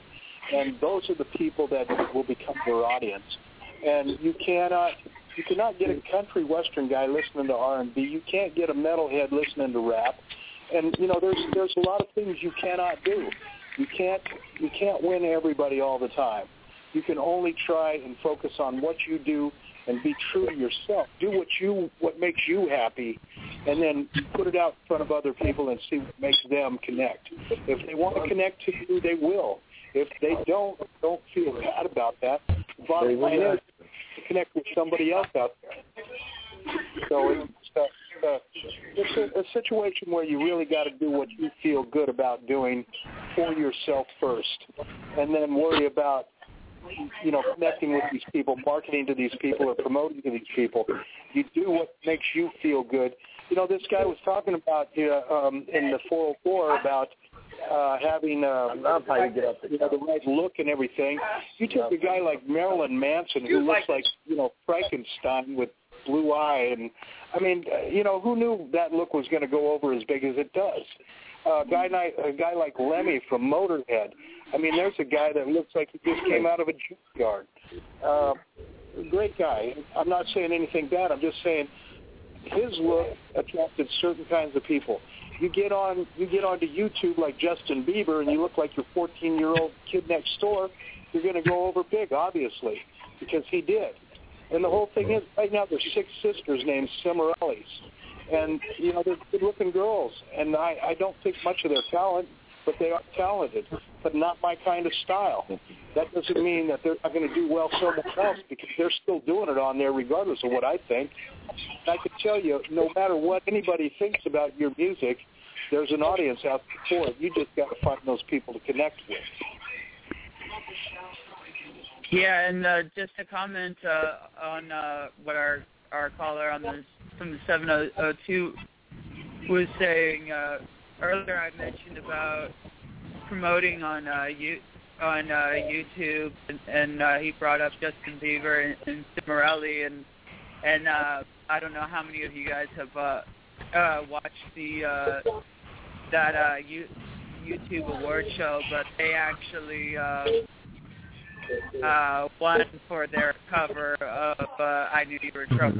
and those are the people that will become your audience. And you cannot you cannot get a country western guy listening to R and B. You can't get a metalhead listening to rap. And you know, there's there's a lot of things you cannot do. You can't you can't win everybody all the time. You can only try and focus on what you do and be true to yourself. Do what you what makes you happy, and then put it out in front of other people and see what makes them connect. If they want to connect to you, they will. If they don't, don't feel bad about that. The bottom line is to connect with somebody else out there. So it's, uh, uh, it's a, a situation where you really got to do what you feel good about doing for yourself first, and then worry about, you know, connecting with these people, marketing to these people, or promoting to these people. You do what makes you feel good. You know, this guy was talking about uh, um, in the four oh four about uh, having uh, you know, the right look and everything. You take a guy like Marilyn Manson, who looks like, you know, Frankenstein with blue eye, and I mean, you know, who knew that look was going to go over as big as it does? Uh, a guy like a guy like Lemmy from Motorhead. I mean, there's a guy that looks like he just came out of a junkyard. Uh, great guy. I'm not saying anything bad. I'm just saying his look attracted certain kinds of people. You get on, you get onto YouTube like Justin Bieber, and you look like your fourteen-year-old kid next door. You're going to go over big, obviously, because he did. And the whole thing is, right now there's six sisters named Cimarellis, and you know they're good-looking girls. And I, I don't think much of their talent, but they are talented, but not my kind of style. That doesn't mean that they're not going to do well somewhere else, because they're still doing it on there regardless of what I think. And I can tell you, no matter what anybody thinks about your music, there's an audience out there for it. You just got to find those people to connect with. Yeah, and uh, just a comment uh, on uh, what our, our caller on the from the seven oh two was saying. Uh, earlier I mentioned about promoting on uh, you, on uh, YouTube, and, and uh, he brought up Justin Bieber and, and Cimarelli, and and uh, I don't know how many of you guys have uh, uh, watched the uh, that uh, you, YouTube award show, but they actually uh, uh, won for their cover of uh, "I Knew You Were Trouble."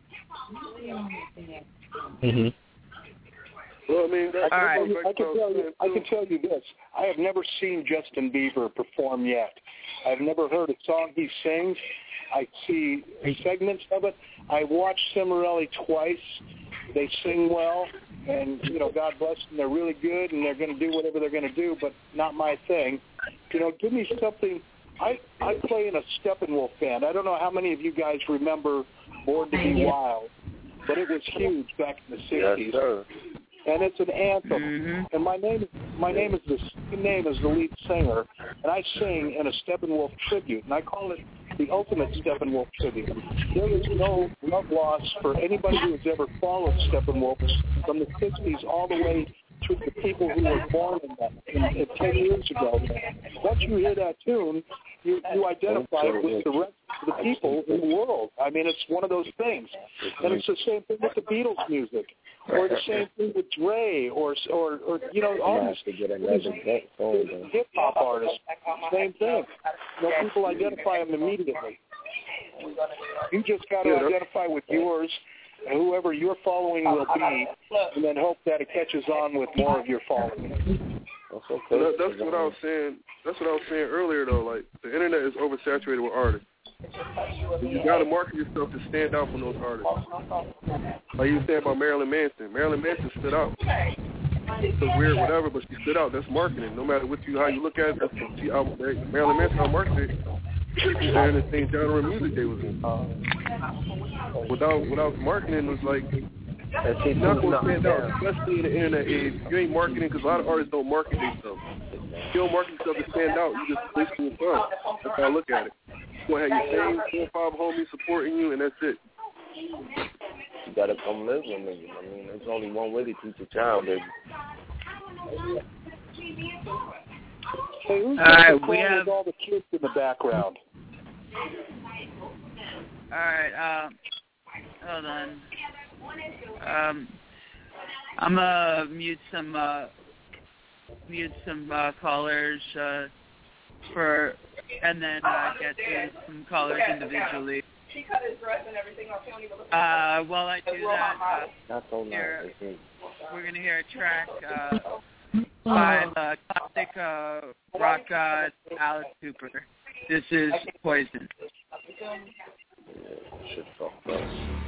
Mm-hmm. Well, I mean, that's, I, that's can, I, can tell you, I can tell you this. I have never seen Justin Bieber perform yet. I've never heard a song he sings. I see segments of it. I watched Cimarelli twice. They sing well, and, you know, God bless them. They're really good, and they're going to do whatever they're going to do, but not my thing. You know, give me something. I, I play in a Steppenwolf band. I don't know how many of you guys remember Born to Be Wild, but it was huge back in the sixties. Yes, sir. And it's an anthem. Mm-hmm. And my name, my name is the same name as the lead singer, and I sing in a Steppenwolf tribute, and I call it the ultimate Steppenwolf tribute. There is no love loss for anybody who has ever followed Steppenwolf from the sixties all the way to the people who were born in that in, in ten years ago. Once you hear that tune, you, you identify with the rest of the people in the world. I mean, it's one of those things. And it's the same thing with the Beatles music, or the same thing with Dre, or, or, or you know, all these hip-hop artists, same thing. You know, people identify them immediately. You just got to identify with yours, and whoever your following will be, and then hope that it catches on with more of your following. Okay. That, that's what I was saying. That's what I was saying earlier, though. Like, the internet is oversaturated with artists. You got to market yourself to stand out from those artists. Like you were saying about Marilyn Manson. Marilyn Manson stood out. It's weird, whatever, but she stood out. That's marketing. No matter what you how you look at it, that's she out. Marilyn Manson out marketed. They're in the same genre of music they was in. Without without marketing, it was like you're not going to stand out, especially in the internet age. You ain't marketing because a lot of artists don't market themselves. You don't market yourself to stand out. You just wasting your time. That's how I look at it. You're going to have your same four or five homies supporting you, and that's it. You got to come live with me. I mean, there's only one way to teach a child, baby. Hey, who's all right, we have all the kids in the background. All right, um, hold on. Um, I'm gonna mute some uh, mute some uh, callers. Uh, for, and then uh, get to some callers individually. He cut his dress and everything off. He only was Uh, while I do that, uh, That's so here, nice. we're going to hear a track uh, by the classic uh, rock god Alice Cooper. This is Poison. Yeah, shit fucked up.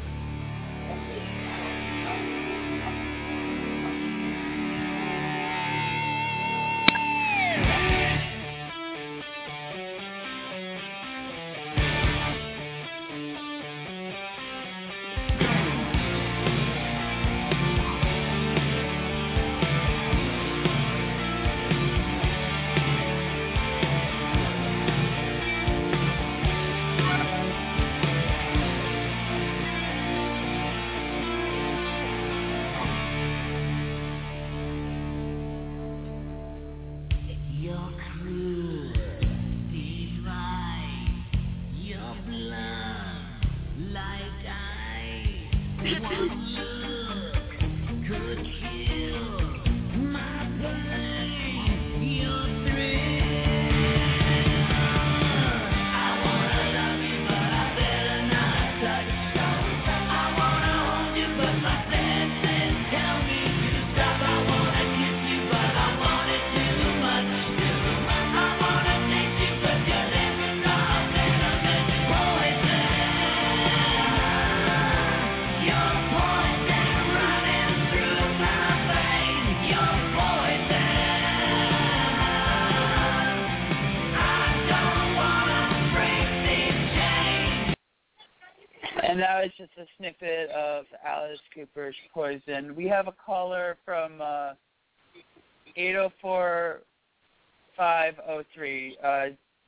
And that was just a snippet of Alice Cooper's Poison. We have a caller from uh, eight oh four, five oh three. Uh,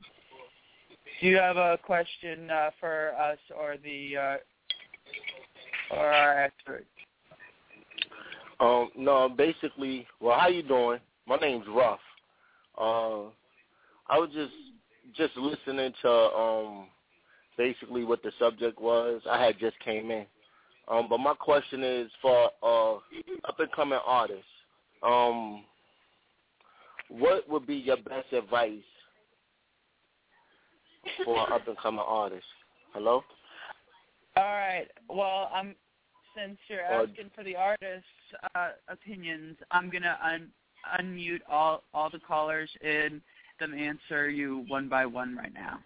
do you have a question uh, for us or the uh, or our expert? Um, no, basically, well, how you doing? My name's Ruff. Uh, I was just just listening to um. basically what the subject was. I had just came in. Um, but my question is for uh, up-and-coming artists, um, what would be your best advice for up-and-coming artists? Hello? All right. Well, I'm since you're asking for the artists' uh, opinions, I'm going to un- unmute all, all the callers and them answer you one by one right now.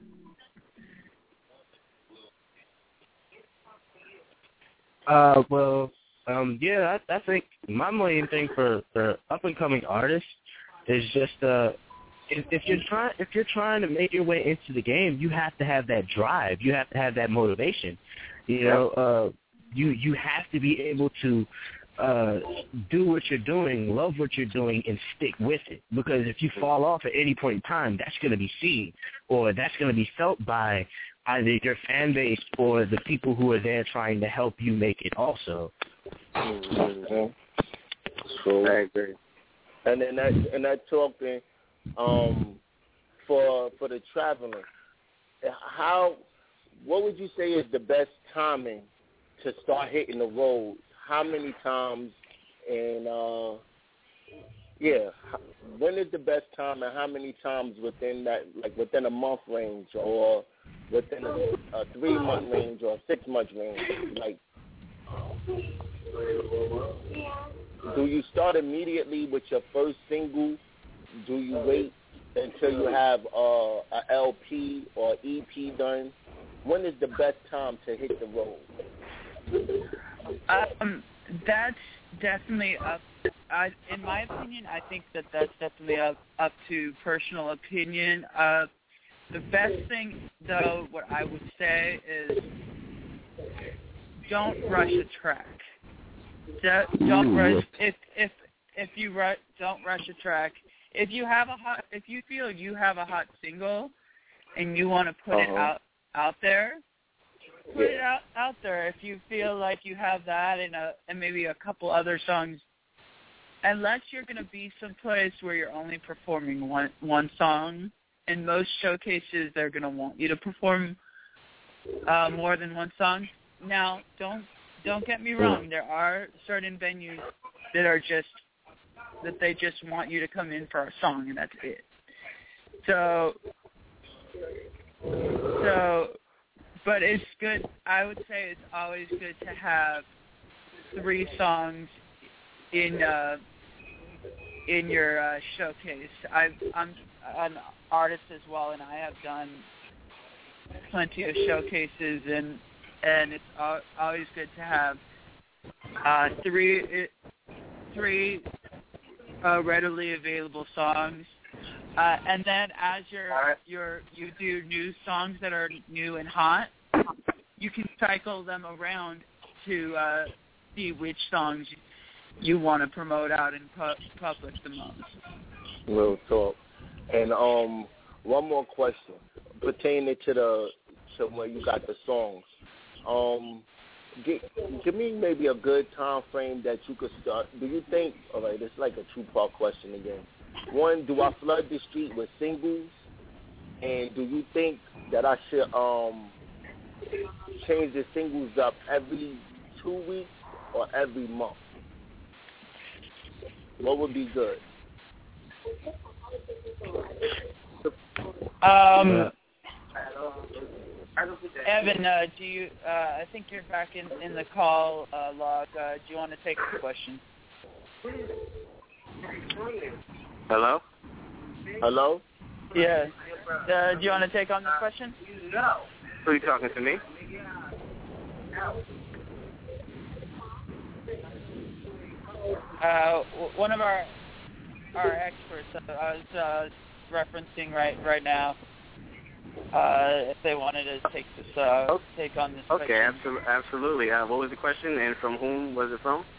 Uh, well, um, yeah, I, I think my main thing for, for up and coming artists is just uh, if, if you're trying if you're trying to make your way into the game, you have to have that drive. You have to have that motivation. You know, uh, you you have to be able to uh, do what you're doing, love what you're doing, and stick with it. Because if you fall off at any point in time, that's going to be seen, or that's going to be felt by either your fan base or the people who are there trying to help you make it also. Mm-hmm. So, I agree. And then that and that talking um, for for the traveling, how what would you say is the best timing to start hitting the road? How many times and uh, yeah, when is the best time and how many times within that, like within a month range or within a, a three month range or a six month range? Like, do you start immediately with your first single? Do you wait until you have uh, a L P or E P done? When is the best time to hit the road? Um, that's definitely up. I, in my opinion, I think that that's definitely up up to personal opinion. Uh, the best thing, though, what I would say is don't rush a track. Don't, don't rush if if if you ru- don't rush a track. If you have a hot, if you feel you have a hot single, and you want to put uh-huh. it out out there. Put it out, out there if you feel like you have that and a and maybe a couple other songs. Unless you're going to be someplace where you're only performing one one song. In most showcases, they're going to want you to perform uh, more than one song. Now, don't don't get me wrong. There are certain venues that are just that they just want you to come in for a song and that's it. So So, but it's good. I would say it's always good to have three songs in uh, in your uh, showcase. I've, I'm an artist as well, and I have done plenty of showcases, and and it's al- always good to have uh, three three uh, readily available songs. Uh, and then as you're, right. you're, you do new songs that are new and hot, you can cycle them around to uh, see which songs you want to promote out in pu- public the most. Real talk. And um, one more question pertaining to the to where you got the songs. Um, give, give me maybe a good time frame that you could start. Do you think? All right, it's like a two-part question again. One, do I flood the street with singles? And do you think that I should um change the singles up every two weeks or every month? What would be good? Um, Evan, uh, do you? Uh, I think you're back in, in the call uh, log. Uh, do you want to take the question? Hello? Hello? Yeah. Uh, do you want to take on the question? Who are you talking to me? Uh, w- one of our our experts uh, I was uh, referencing right right now. Uh, if they wanted to take this uh, take on this Okay, question. absolutely. absolutely. Uh, what was the question, and from whom was it from?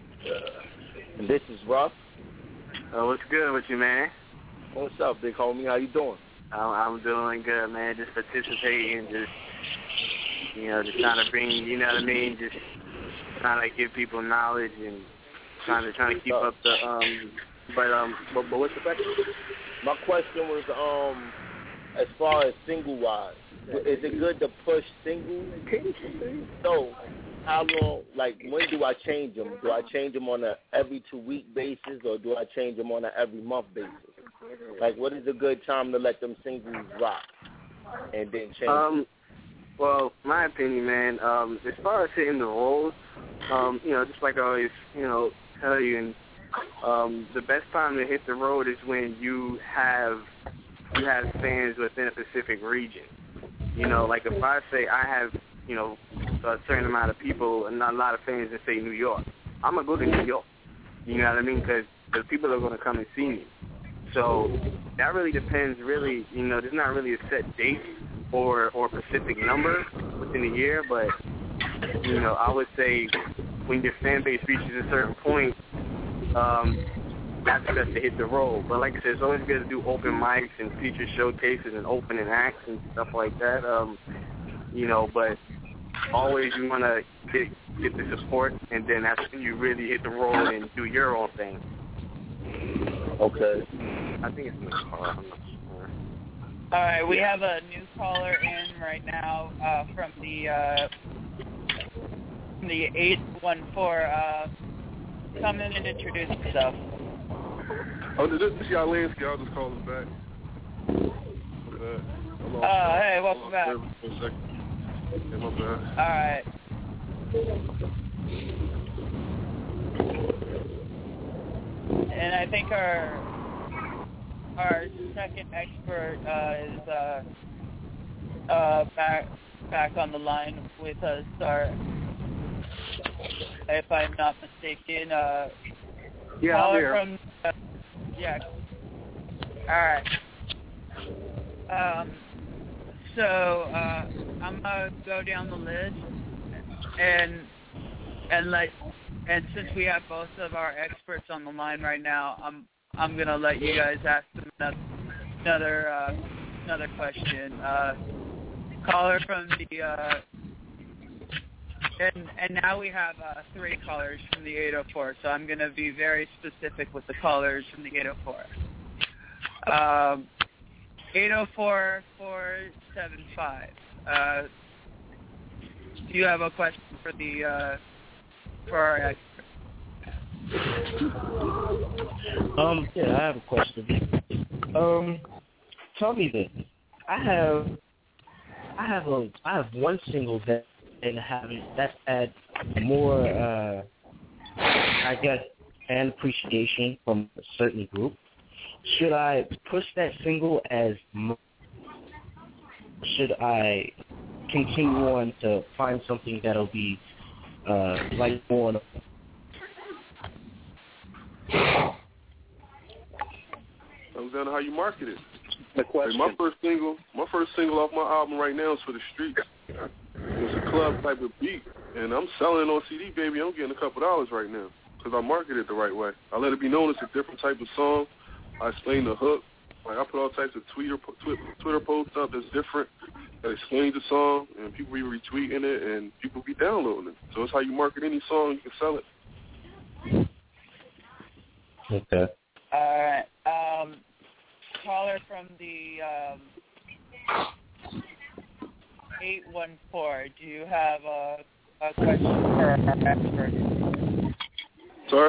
And this is Ruff. Uh, what's good with you, man? What's up, big homie? How you doing? I'm, I'm doing good, man. Just participating, just, you know, just trying to bring, you know what I mean, just trying to give people knowledge and trying to trying to keep up the, um, but, um, but, but what's the question? My question was, um, as far as single-wise, is it good to push singles? So, how long, like, when do I change them? Do I change them on a every two-week basis, or do I change them on a every month basis? Like, what is a good time to let them singles rock and then change Um, them? well, my opinion, man, um, as far as hitting the road, um, you know, just like I always, you know, tell you, and um, the best time to hit the road is when you have you have fans within a specific region. You know, like if I say I have, you know, a certain amount of people and not a lot of fans in, say, New York, I'm going to go to New York. You know what I mean? Because the people are going to come and see me. So that really depends, really, you know, there's not really a set date or, or specific number within a year, but, you know, I would say when your fan base reaches a certain point, um, that's best to hit the road. But like I said, it's always good to do open mics and feature showcases and opening acts and stuff like that. Um, you know, but always you want to get, get the support, and then that's when you really hit the road and do your own thing. Okay. I think it's in the car. I'm not sure. All right, we have a new caller in right now uh, from the uh, from the eight one four. Uh, come in and introduce yourself. Oh, this is Yalinsky. I'll just call him back. Oh, uh, hey, welcome back. For a second. Yeah, my bad. All right. And I think our our second expert uh, is uh, uh, back back on the line with us. Our, if I'm not mistaken, uh, yeah, I'm here. From, uh, yeah. All right. Um. So uh, I'm gonna go down the list, and and let and since we have both of our experts on the line right now, I'm I'm gonna let you guys ask them another another, uh, another question. Uh, caller from the uh, and and now we have uh, three callers from the eight oh four. So I'm gonna be very specific with the callers from the eight oh four. Um. eight oh four, four seven five. Uh, do you have a question for the uh, for our expert? Um, yeah, I have a question. Um, tell me this: I have I have a I have one single that and have that's had more uh, I guess fan appreciation from a certain group. Should I push that single as m- should I continue on to find something that'll be uh, like more on Comes down to how you market it. The question. Like my first single, my first single off my album right now is For the Streets. It's a club type of beat, and I'm selling it on C D, baby. I'm getting a couple dollars right now because I market it the right way. I let it be known it's a different type of song. I explain the hook. Like I put all types of Twitter Twitter posts up that's different that explains the song, and people be retweeting it, and people be downloading it. So it's how you market any song. You can sell it. Okay. All right. Um, caller from the um, eight one four. Do you have a, a question for our expert? Sorry?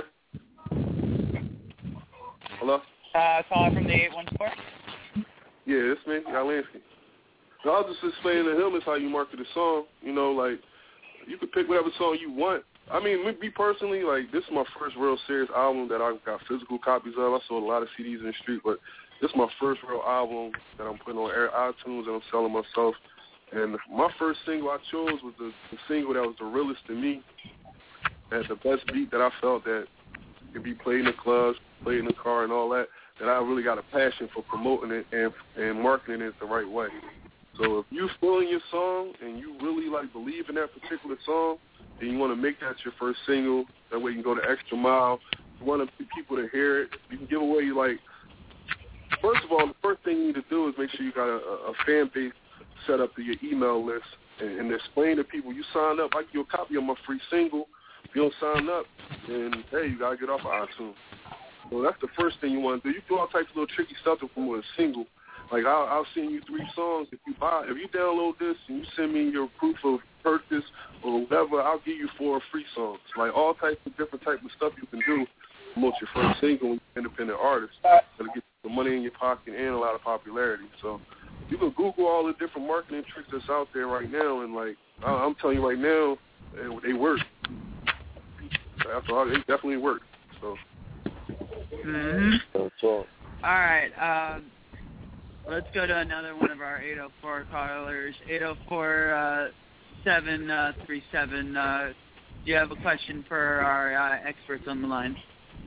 Hello? Uh, caller from the eight one four. Yeah, it's me, Yalansky. So I was just explaining to him is how you market a song. You know, like, you could pick whatever song you want. I mean, me personally, like, this is my first real serious album that I got physical copies of. I sold a lot of C Ds in the street, but this is my first real album that I'm putting on Air iTunes and I'm selling myself. And my first single I chose was the, the single that was the realest to me, had the best beat that I felt that could be played in the clubs, played in the car and all that, that I really got a passion for promoting it and and marketing it the right way. So if you feeling your song and you really, like, believe in that particular song, and you want to make that your first single, that way you can go the extra mile. You want people to hear it. You can give away, like, first of all, the first thing you need to do is make sure you got a, a fan base set up to your email list and, and explain to people, you sign up, I give you a copy of my free single. If you don't sign up, then, hey, you got to get off of iTunes. So that's the first thing you want to do. You do all types of little tricky stuff to promote a single. Like, I'll, I'll send you three songs. If you buy, if you download this and you send me your proof of purchase or whatever, I'll give you four free songs. Like, all types of different types of stuff you can do to promote your first single when you're an independent artist. That'll get the money in your pocket and a lot of popularity. So you can Google all the different marketing tricks that's out there right now, and, like, I'm telling you right now, they work. After all, they definitely work. So. Mm-hmm. All right. Um, let's go to another one of our eight oh four callers. eight oh four, seven three seven. Uh, do you have a question for our uh, experts on the line?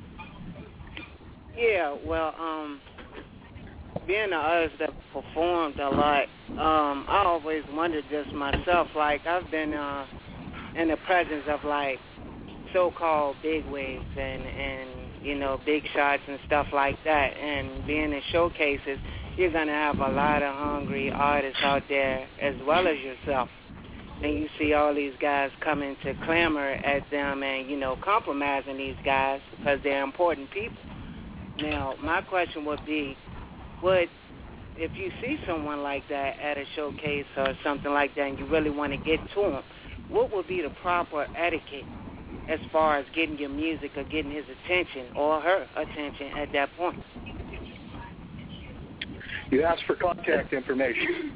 Yeah, well, um, being an artist that performed a lot, um, I always wondered just myself, like, I've been uh, in the presence of, like, so-called bigwigs and, and, you know, big shots and stuff like that. And being in showcases, you're going to have a lot of hungry artists out there as well as yourself. And you see all these guys coming to clamor at them and, you know, compromising these guys because they're important people. Now, my question would be, would, if you see someone like that at a showcase or something like that and you really want to get to him, what would be the proper etiquette as far as getting your music or getting his attention or her attention at that point? You ask for contact information.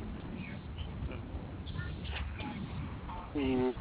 Mm,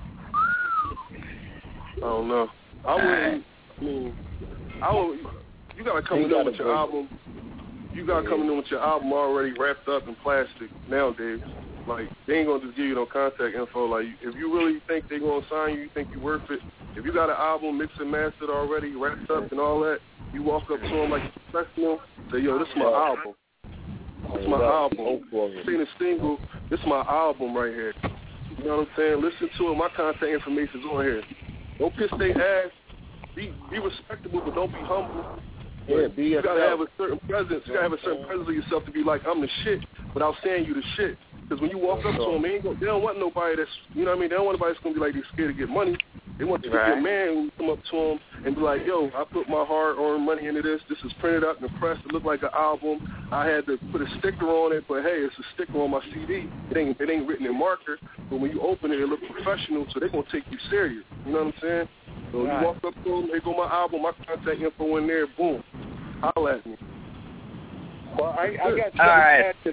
I don't know. I wouldn't. I mean, I would. You gotta come in with your album. You gotta come in with your album already wrapped up in plastic nowadays. Like, they ain't gonna just give you no contact info. Like, if you really think they're gonna sign you, you think you're worth it. If you got an album mixed and mastered already, wrapped up and all that, you walk up to them like a professional, say, yo, this is my album. This is my album. This ain't a single. This is my album right here. You know what I'm saying? Listen to it. My contact information's on here. Don't piss they ass. Be be respectable, but don't be humble. Yeah, be you gotta yourself. have a certain presence. You gotta have a certain presence of yourself to be like, I'm the shit, without saying you the shit. Because when you walk up to them, they, ain't gonna, they don't want nobody that's, you know what I mean? They don't want nobody that's going to be like, they're scared to get money. They want to Right. be a man who come up to them and be like, yo, I put my hard-earned money into this. This is printed up and pressed to look like an album. I had to put a sticker on it, but, hey, it's a sticker on my C D. It ain't it ain't written in marker. But when you open it, it looks professional, so they're going to take you serious. You know what I'm saying? So Right. you walk up to them, they go my album, my contact info in there, boom. Holla at me. Well, I, I got All right. to,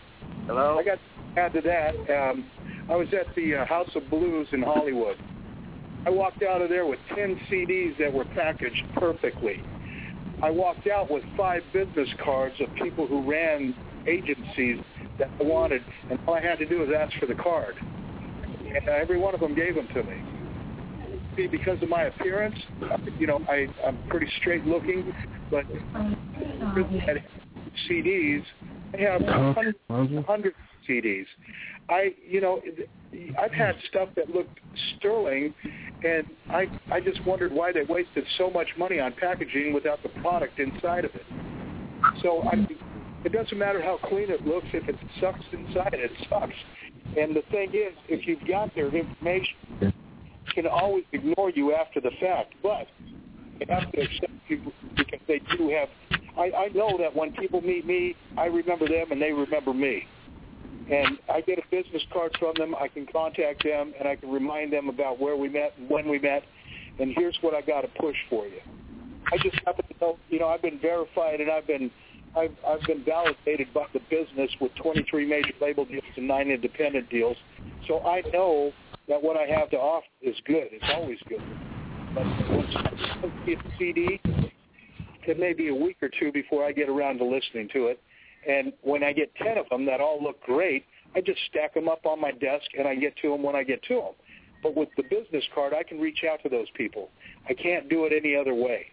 Hello? I got to add to that. Um, I was at the uh, House of Blues in Hollywood. I walked out of there with ten C Ds that were packaged perfectly. I walked out with five business cards of people who ran agencies that I wanted, and all I had to do was ask for the card. And uh, every one of them gave them to me. See, because of my appearance, you know, I, I'm pretty straight looking, but at C Ds, I have one hundred C Ds. I, you know, I've had stuff that looked sterling, and I, I just wondered why they wasted so much money on packaging without the product inside of it. So I, it doesn't matter how clean it looks. If it sucks inside, it sucks. And the thing is, if you've got their information, they can always ignore you after the fact. But they have to accept you because they do have. I, I know that when people meet me, I remember them and they remember me. And I get a business card from them. I can contact them and I can remind them about where we met and when we met. And here's what I got to push for you. I just happen to know, you know, I've been verified and I've been, I've, I've been validated by the business with twenty-three major label deals and nine independent deals. So I know that what I have to offer is good. It's always good. But once I get the C D, it may be a week or two before I get around to listening to it. And when I get ten of them that all look great, I just stack them up on my desk and I get to them when I get to them. But with the business card, I can reach out to those people. I can't do it any other way.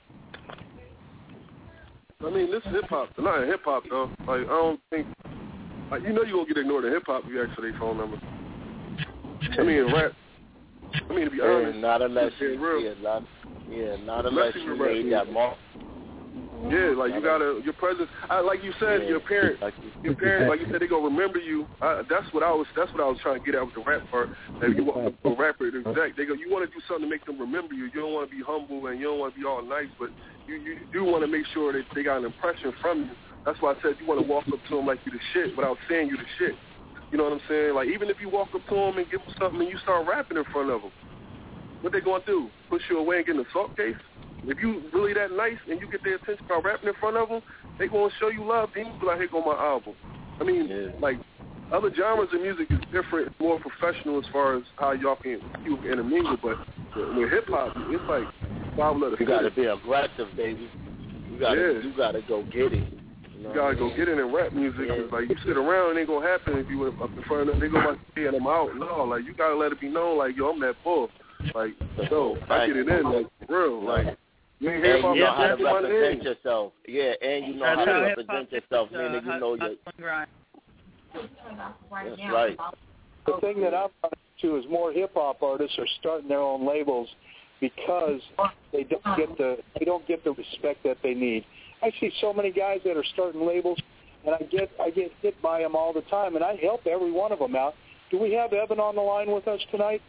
I mean, this is hip-hop. It's not hip-hop, though. Like, I don't think... Like, you know you're going to get ignored in hip-hop if you ask for their phone number. I mean, in rap... I mean, to be yeah, honest... Not unless you... real. Yeah, not, yeah, not unless, unless you made that mark. Yeah, like you gotta, your presence. I, like you said, yeah. your parents, your parents, like you said, they gonna remember you. I, that's what I was. That's what I was trying to get at with the rap part. Like you want a rapper, exact. They go, you want to do something to make them remember you. You don't want to be humble and you don't want to be all nice, but you, you do want to make sure that they got an impression from you. That's why I said you want to walk up to them like you the shit without saying you the shit. You know what I'm saying? Like even if you walk up to them and give them something and you start rapping in front of them, what they gonna do? Push you away and get in a salt case? If you really that nice and you get their attention by rapping in front of them, they going to show you love. Then you be like, here go my album. I mean, yeah. like, other genres of music is different, more professional as far as how y'all can, you can intermingle. But with hip-hop, it's like five letters. You got to be aggressive, baby. You got to yeah. you gotta go get it. You, know you got to go get it in rap music. Yeah. Like, you sit around, it ain't going to happen if you up in front of them. They go like, yeah, and I'm out. No, like, you got to let it be known, like, yo, I'm that bull. Like, so, I get it in, like, for real. Like, You and you know how to represent yourself. Yeah, and you know how to represent yourself, meaning you know your... That's right. The thing that I'm to is more hip-hop artists are starting their own labels because they don't get the they don't get the respect that they need. I see so many guys that are starting labels, and I get I get hit by them all the time, and I help every one of them out. Do we have Evan on the line with us tonight?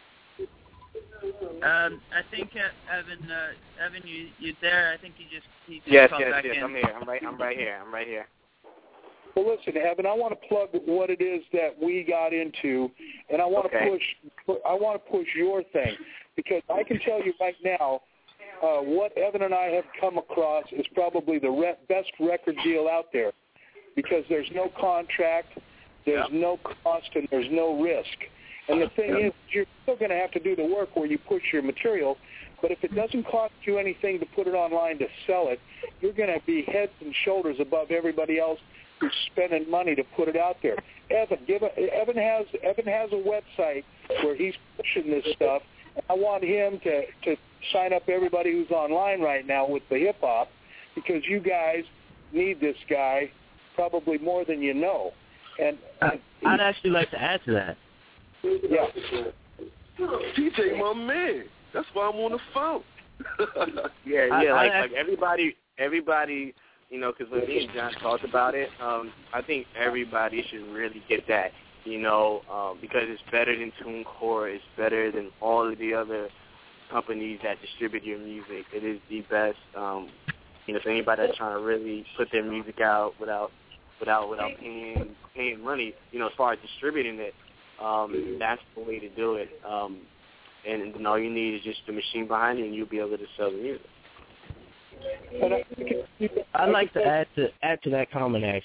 Um, I think uh, Evan, uh, Evan, you you there? I think you just he just yes, called yes, back yes. in. I'm here. I'm right. I'm right here. I'm right here. Well, listen, Evan, I want to plug what it is that we got into, and I want okay. to push. I want to push your thing because I can tell you right now, uh, what Evan and I have come across is probably the re- best record deal out there because there's no contract, there's yeah. no cost, and there's no risk. And the thing is, you're still going to have to do the work where you push your material, but if it doesn't cost you anything to put it online to sell it, you're going to be heads and shoulders above everybody else who's spending money to put it out there. Evan, give a, Evan has Evan has a website where he's pushing this stuff. I want him to, to sign up everybody who's online right now with the hip-hop because you guys need this guy probably more than you know. And I, I'd actually like to add to that. Yeah. T J, my man. That's why I'm on the phone. yeah, yeah. I, like, I, like everybody, everybody, you know, because when me and John talked about it, um, I think everybody should really get that, you know, um, because it's better than TuneCore. It's better than all of the other companies that distribute your music. It is the best. Um, you know, for anybody that's trying to really put their music out without, without, without paying paying money, you know, as far as distributing it. Um, that's the way to do it. Um, and, and all you need is just the machine behind you, and you'll be able to sell the music. I'd like to add to add to that comment actually.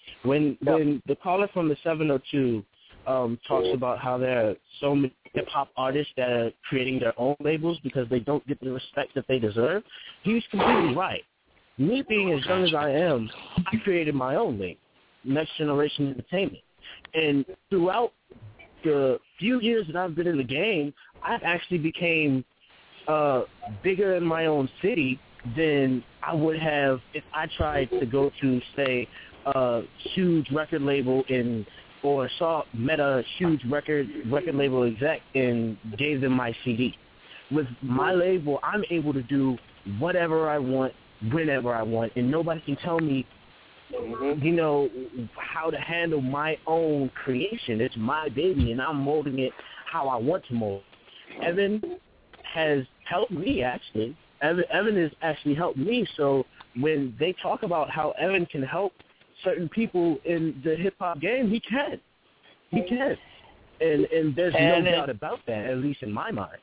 When when the caller from the seven oh two um, talks about how there are so many hip-hop artists that are creating their own labels because they don't get the respect that they deserve, he's completely right. Me being as young as I am, I created my own label, Next Generation Entertainment. And throughout the few years that I've been in the game, I've actually became uh, bigger in my own city than I would have if I tried to go to, say, a huge record label in, or saw met a huge record record label exec and gave them my C D. With my label, I'm able to do whatever I want, whenever I want, and nobody can tell me, you know, how to handle my own creation. It's my baby, and I'm molding it how I want to mold. Evan has helped me, actually. Evan, Evan has actually helped me, so when they talk about how Evan can help certain people in the hip-hop game, he can. He can. And and there's and no it, doubt about that, at least in my mind.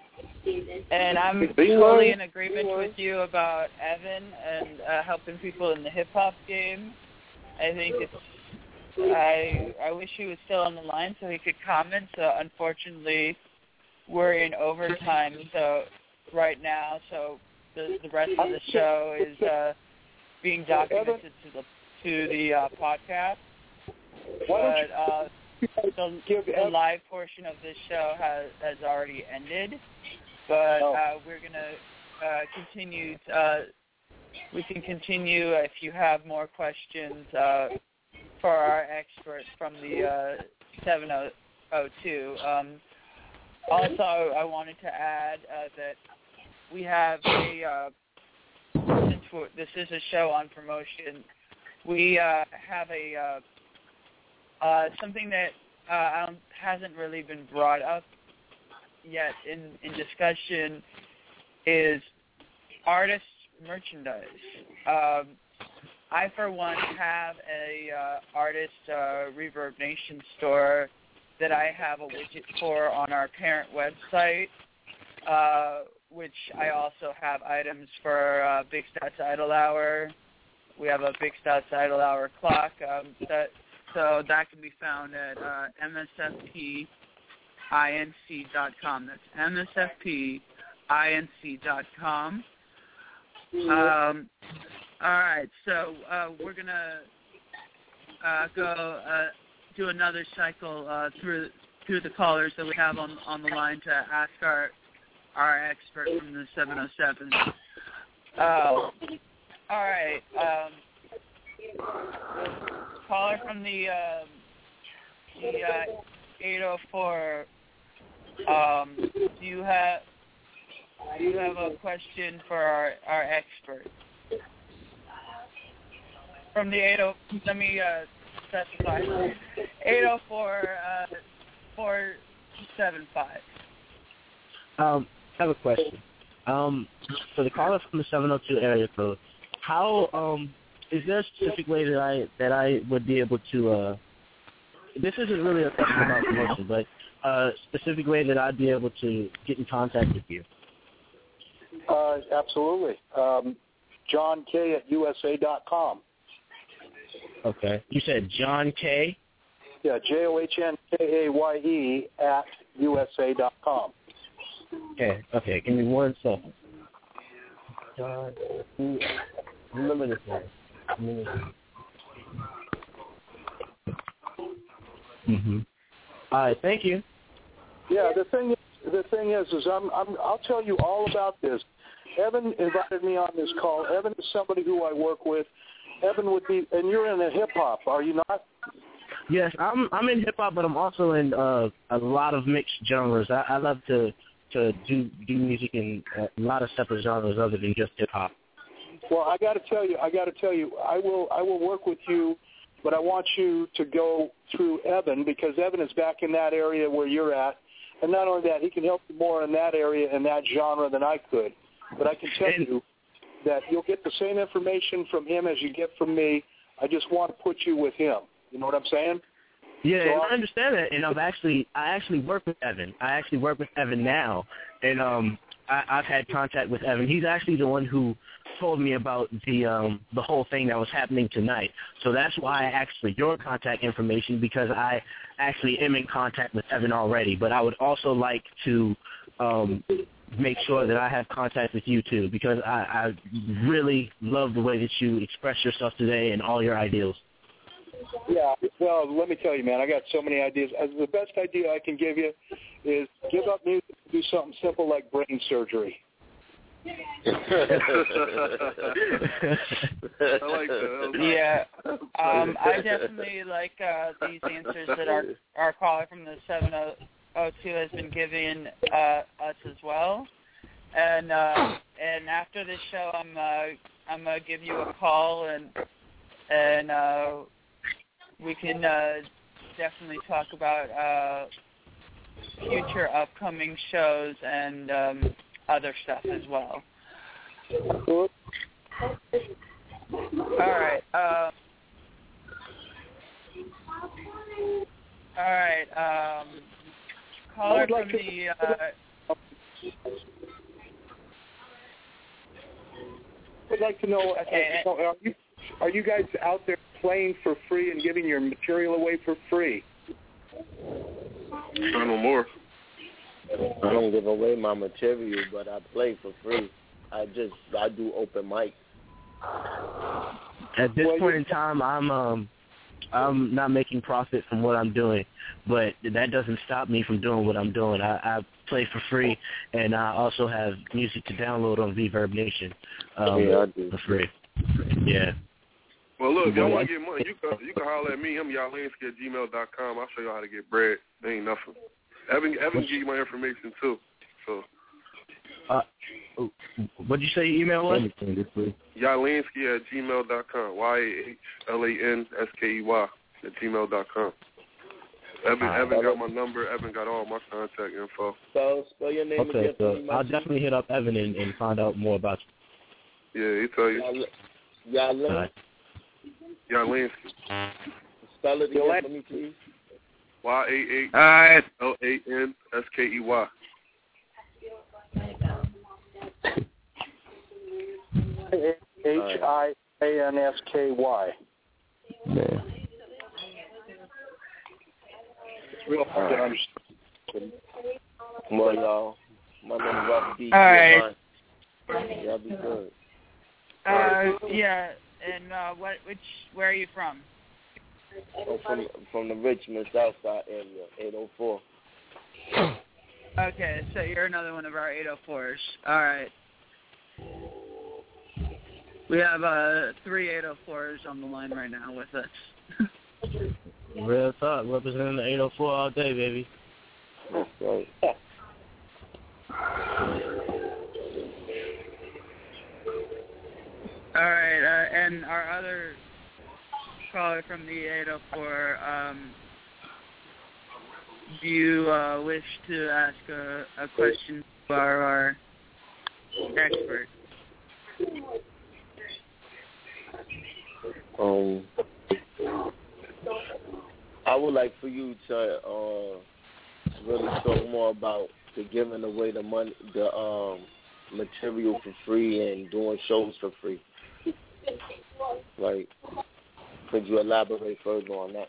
And I'm totally in agreement with you about Evan and uh, helping people in the hip-hop game. I think it's, I I wish he was still on the line so he could comment. So unfortunately, we're in overtime so right now, so the, the rest of the show is uh, being documented to the to the uh, podcast. But uh, the, the live portion of this show has, has already ended. But uh, we're going to uh, continue. To, uh, we can continue if you have more questions uh, for our expert from the uh, seven oh two. Um, also, I wanted to add uh, that we have a, uh, since we're, this is a show on promotion, we uh, have a uh, uh, something that uh, hasn't really been brought up yet in, in discussion is artist merchandise. Um, I, for one, have a uh, artist uh, Reverb Nation store that I have a widget for on our parent website, uh, which I also have items for uh, Big Stats Idle Hour. We have a Big Stats Idle Hour clock. Um, that, so that can be found at uh, M S F P inc dot com. That's M S F P inc dot com. Um, all right, so uh, we're going to uh, go uh, do another cycle uh, through through the callers that we have on on the line to ask our our expert from the seven oh seven. Uh, all right. Um, caller from the, uh, the uh, eight oh four, um, do you have do you have a question for our, our expert? From the eight oh, let me uh, specify, eight oh four, uh, four seven five. Um, I have a question. Um, for the caller from the seven oh two area code, how um, is there a specific way that I that I would be able to? Uh, this isn't really a question about promotion, but a specific way that I'd be able to get in contact with you. Uh, absolutely. Um, John K at U S A dot com. Okay. You said John K? Yeah, J O H N K A Y E at U S A dot com. Okay, okay. Give me one second. John, remember this name. Mm-hmm. All right, thank you. Yeah, the thing is, the thing is, is I'm, I'm, I'll tell you all about this. Evan invited me on this call. Evan is somebody who I work with. Evan would be, and you're in the hip hop, are you not? Yes, I'm. I'm in hip hop, but I'm also in uh, a lot of mixed genres. I, I love to to do do music in a lot of separate genres other than just hip hop. Well, I got to tell you, I got to tell you, I will I will work with you, but I want you to go through Evan because Evan is back in that area where you're at, and not only that, he can help you more in that area in that genre than I could. But I can tell and, you that you'll get the same information from him as you get from me. I just want to put you with him. You know what I'm saying? Yeah, so I understand that, and I've actually I actually work with Evan. I actually work with Evan now, and um, I, I've had contact with Evan. He's actually the one who told me about the um, the whole thing that was happening tonight. So that's why I asked for your contact information, because I actually am in contact with Evan already. But I would also like to um, make sure that I have contact with you too, because I, I really love the way that you express yourself today and all your ideals. Yeah, well, let me tell you, man, I got so many ideas. As the best idea I can give you is give up music and do something simple like brain surgery. I like that. Yeah, um, I definitely like uh, these answers that our our caller from the seven oh two has been giving uh, us as well. And uh, and after this show, I'm uh, I'm gonna give you a call and and uh, we can uh, definitely talk about uh, future upcoming shows and um, other stuff as well. All right. Uh, all right. Um, caller from the. Uh, I'd like to know. Okay. Uh, are you are you guys out there playing for free and giving your material away for free? Not no more. I don't give away my material, but I play for free. I just I do open mic. At this point in time, I'm um I'm not making profit from what I'm doing, but that doesn't stop me from doing what I'm doing. I, I play for free, and I also have music to download on Reverb Nation. Um, yeah, I do. For free. Yeah. Well, look, if y'all want to get money, you can you can holler at me. I'm Yalinsky at gmail dot com. I'll show you how to get bread. There ain't nothing. Evan, Evan give you my information too. So. Uh, what did you say your email was? Yalinsky at gmail dot com. Y A H L A N S K E Y at gmail dot com. Evan, uh, Evan got my number. Evan got all my contact info. So spell your name okay, again. So I'll definitely hit up Evan and, and find out more about you. Yeah, he tell you. Yalinsky. Yalinsky. Spell it again for me, please. Y A H L A N S K E Y. H I A N S K Y. Man. It's real hard to understand. Well, y'all, my name is Robert D. All right. Y'all be good. Uh, yeah, and uh, what, which, where are you from? I'm from from the Richmond South Side area, eight oh four. Okay, so you're another one of our eight oh fours. All right. We have uh, three eight oh fours on the line right now with us. Real talk, representing the eight oh four all day, baby. That's right. All right, uh, and our other caller from the eight oh four, um, do you uh, wish to ask a, a question to our, our expert? Um, I would like for you to uh, really talk more about the giving away the money, the um, material for free and doing shows for free. Like, could you elaborate further on that?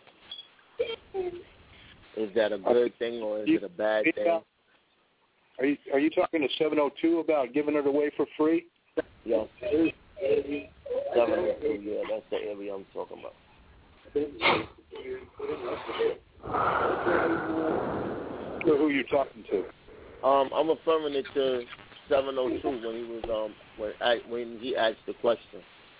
Is that a good thing or is it a bad thing? Are you are you talking to seven oh two about giving it away for free? Yes. seven oh two, yeah, that's the area I'm talking about. Who are you talking to? Um, I'm referring it to seven oh two when he was um when I, when he asked the question.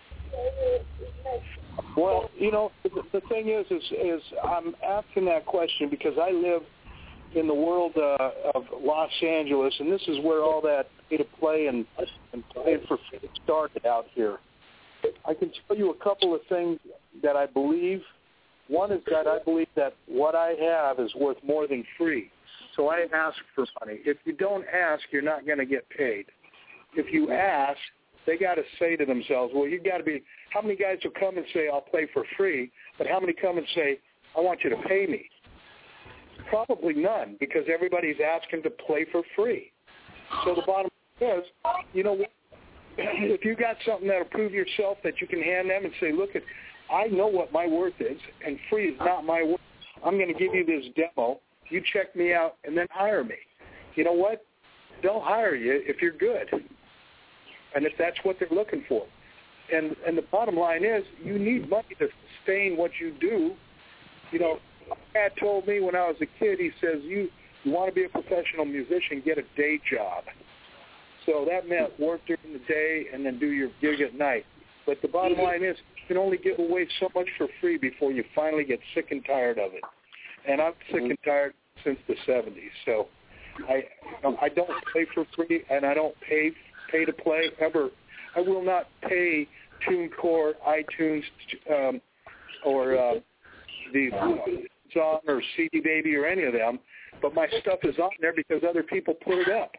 Well, you know, the, the thing is, is, is I'm asking that question because I live in the world uh, of Los Angeles, and this is where all that pay to play and, and play for free started out here. I can tell you a couple of things that I believe. One is that I believe that what I have is worth more than free. So I ask for money. If you don't ask, you're not going to get paid. If you ask, they got to say to themselves, well, you've got to be, how many guys will come and say, I'll play for free, but how many come and say, I want you to pay me? Probably none, because everybody's asking to play for free. So the bottom is, you know, if you got something that'll prove yourself that you can hand them and say, look, at, I know what my worth is, and free is not my worth. I'm going to give you this demo. You check me out, and then hire me. You know what? They'll hire you if you're good, and if that's what they're looking for. And and the bottom line is, you need money to sustain what you do. You know, my dad told me when I was a kid, he says, you, you want to be a professional musician, get a day job. So that meant work during the day and then do your gig at night. But the bottom line is, you can only give away so much for free before you finally get sick and tired of it. And I'm sick and tired since the seventies. So I I don't play for free, and I don't pay pay to play ever. I will not pay TuneCore, iTunes, um, or uh, the Amazon or C D Baby or any of them, but my stuff is on there because other people put it up.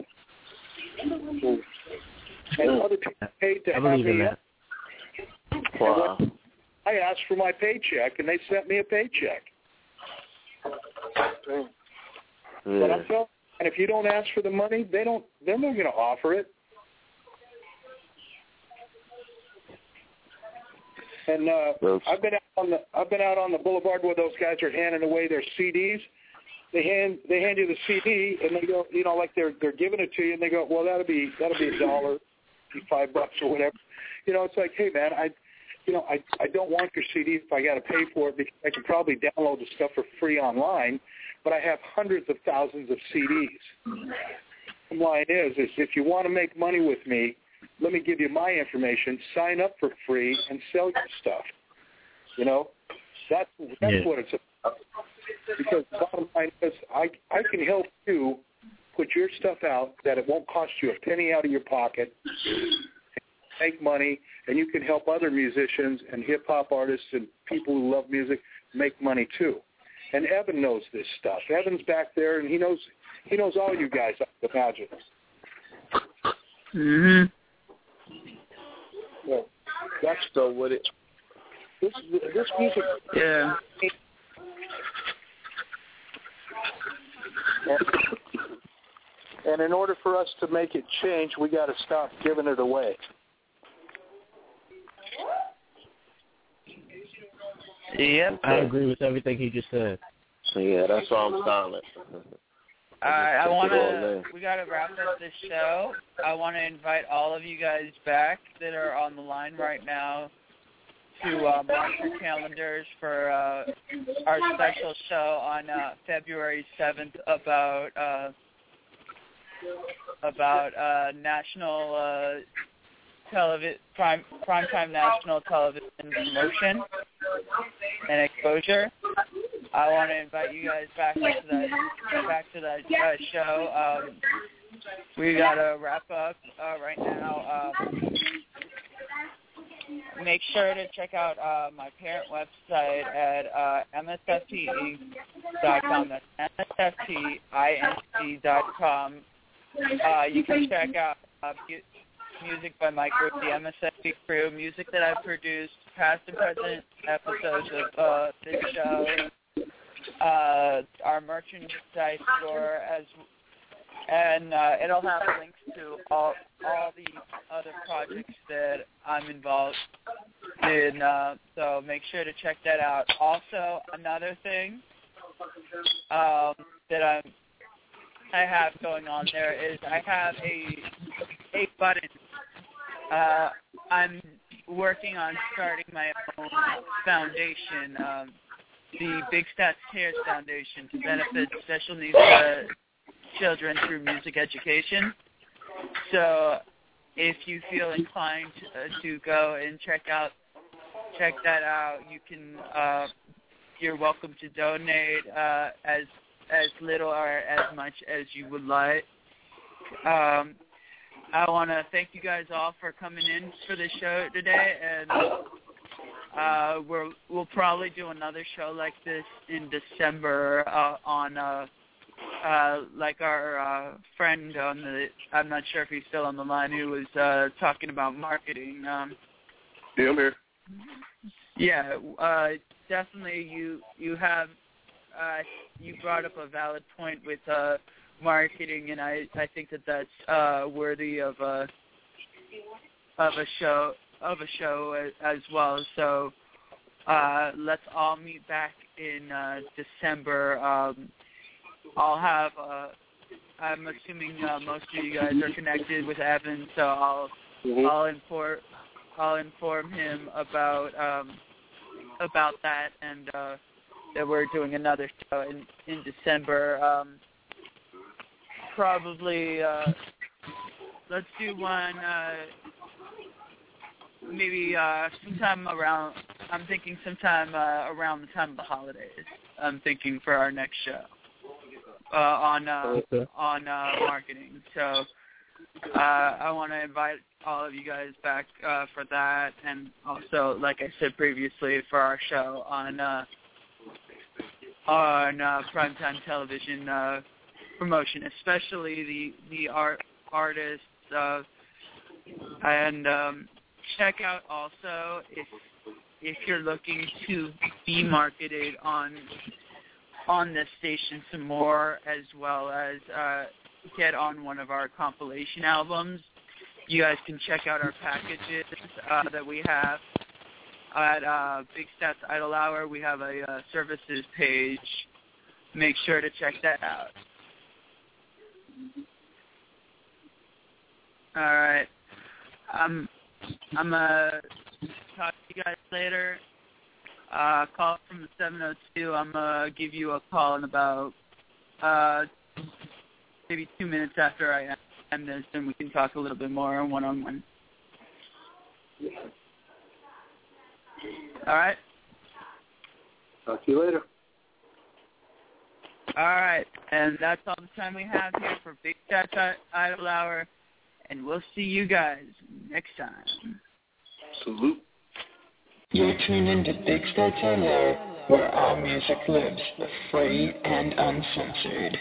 And other people paid to I have believe in me that. up. Wow. I asked for my paycheck, and they sent me a paycheck. Yeah. But I'm telling, and if you don't ask for the money, they don't. They're not going to offer it. And uh, I've been out on the I've been out on the boulevard where those guys are handing away their C Ds. They hand they hand you the C D, and they go, you know, like they're they're giving it to you, and they go, well, that'll be that'll be a dollar, be five bucks or whatever. You know, it's like, hey man, I, you know, I I don't want your C D if I got to pay for it because I can probably download the stuff for free online, but I have hundreds of thousands of C Ds. The line is, is if you want to make money with me, let me give you my information, sign up for free, and sell your stuff. You know, that's that's yeah. what it's about. Because the bottom line is, I I can help you put your stuff out that it won't cost you a penny out of your pocket, make money, and you can help other musicians and hip-hop artists and people who love music make money too. And Evan knows this stuff. Evan's back there, and he knows he knows all you guys, I can imagine. Mhm. Well, that's so what it. This this music. Yeah. And, and in order for us to make it change, we got to stop giving it away. Yep. I agree with everything he just said. Yeah, that's why I'm silent. All right, I want to, we got to wrap up this show. I want to invite all of you guys back that are on the line right now to uh, mark your calendars for uh, our special show on uh, February seventh about uh, about uh, national uh, television, prime primetime national television promotion and exposure. I want to invite you guys back to that back to that uh, show. Um, we got to wrap up uh, right now. Um, make sure to check out uh, my parent website at uh, m s f t inc dot com. That's m s f t inc dot com. Uh, you can check out uh, music by my group, the M S F T Crew, music that I've produced, past and present episodes of uh, this show. Uh, our merchandise store, as and uh, it'll have links to all all the other projects that I'm involved in. Uh, so make sure to check that out. Also, another thing um, that I'm I have going on there is I have a a button. Uh, I'm working on starting my own foundation. Um, the Big Stats Cares Foundation to benefit special needs uh, children through music education. So if you feel inclined to, uh, to go and check out check that out, you can. Uh, you're welcome to donate uh, as as little or as much as you would like. Um, I want to thank you guys all for coming in for the show today, and uh, we're, we'll probably do another show like this in December uh, on, uh, uh, like our uh, friend on the, I'm not sure if he's still on the line, who was uh, talking about marketing. Um, yeah, I'm here. Yeah, uh, definitely you, you have, uh, you brought up a valid point with uh, marketing, and I, I think that that's uh, worthy of a of a show of a show as, as well. So uh, let's all meet back in uh, December. Um, I'll have. Uh, I'm assuming uh, most of you guys are connected with Evan, so I'll mm-hmm. I'll inform I'll inform him about um, about that and uh, that we're doing another show in in December. Um, probably uh, let's do one uh, maybe uh, sometime around. I'm thinking sometime uh, around the time of the holidays. I'm thinking for our next show. Uh, on uh, okay. on uh, marketing. So uh, I want to invite all of you guys back uh, for that, and also, like I said previously, for our show on uh, on uh, primetime television uh, promotion, especially the the art artists. Uh, and um, check out also if if you're looking to be marketed on. on this station some more, as well as uh, get on one of our compilation albums. You guys can check out our packages uh, that we have at uh, Big Stats Idle Hour. We have a uh, services page. Make sure to check that out. All right. Um, I'm going to talk to you guys later. Uh, call from the seven oh two. I'm going to give you a call in about uh, maybe two minutes after I end this, and we can talk a little bit more one-on-one. All right? Talk to you later. All right, and that's all the time we have here for Big Stats Idle Hour, and we'll see you guys next time. Salute. You're tuned into Big Stats Idle Hour, where our music lives, free and uncensored.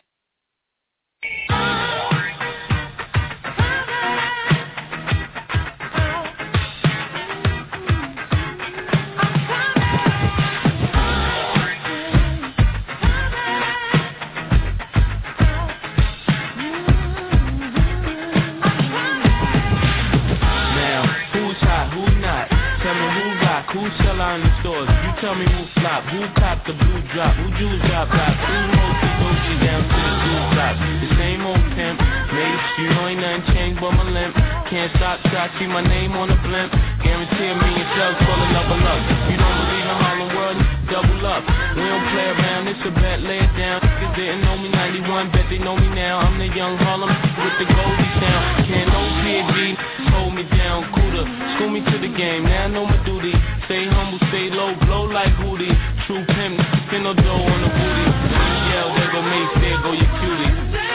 Tell me who flop, who cop the blue drop, who Jews drop top, who holds the Gucci down to the blue drop. The same old pimp, mate, you know ain't nothing changed but my limp. Can't stop till I see my name on the blimp. Guarantee me yourself full of level up. You don't believe in Harlem World, double up. We don't play around, it's a bet, lay it down. Niggas didn't know me ninety-one, bet they know me now. I'm the young Harlem with the Goldie sound. Can't no P H D, hold me down, cooler. School me to the game, now I know my duty. Stay humble, stay low, blow like Hootie. True pimp, spin no dough on the booty. Yell, there go Mace, there go your cutie.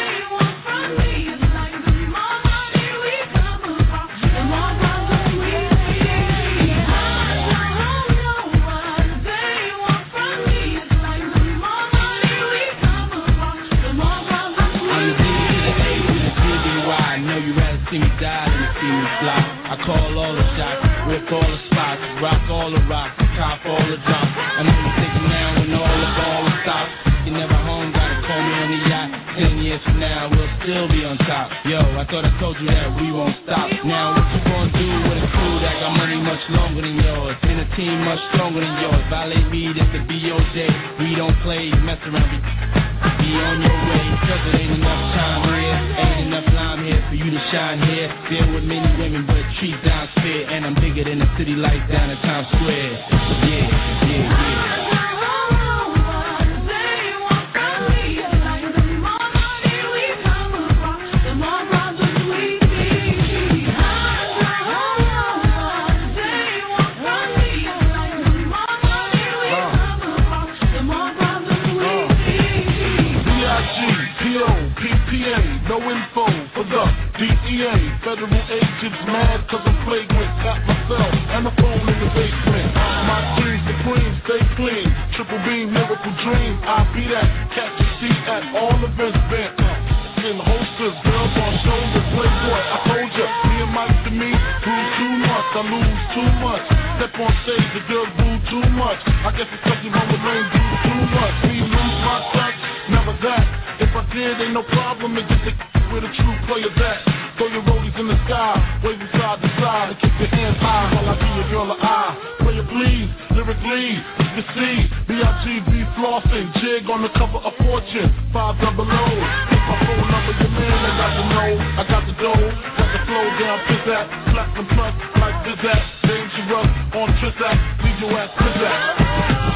See me die than to see me fly. I call all the shots, rip all the spots, rock all the rocks, cop all the drops. I know you're thinking now when all the ball will stop. You're never home, gotta call me on the yacht. Ten years from now, we'll still be on top. Yo, I thought I told you that we won't stop. Now what you gonna do with a crew that got money much longer than yours? In a team much stronger than yours. Violate me, this the B O J. We don't play, mess around, be, be on your way. Cause it ain't enough time here, ain't enough lime here for you to shine here. Deal with many women, but treat down fair. And I'm bigger than the city lights down in Times Square. Yeah, yeah, yeah. No info for the D E A. Federal agents mad cause I'm flagrant. Got myself and the phone in the basement. My team supreme, stay clean. Triple beam, miracle dream. I be that. Catch a seat at all events bent. In holsters, girls on shoulders, playboy. I told ya, me and Mike to me, grew too much. I lose too much. Step on stage, the girls boo too much. I guess it's something wrong with lame, do too much. Me lose my touch, never that. If I did, they ain't no problem, it's just a where the true players at. Throw your rollies in the sky, waving side to side, and keep your hands high while I give your girl an eye. Play it please, lyrically, you can see B I G B flossing, jig on the cover of Fortune, five double O. Take my phone number, your man, I got the know, I got the dough, got the flow down, pizzazz, platinum plus, like Bizzat, dangerous, on Trizak, leave your ass pizzazz.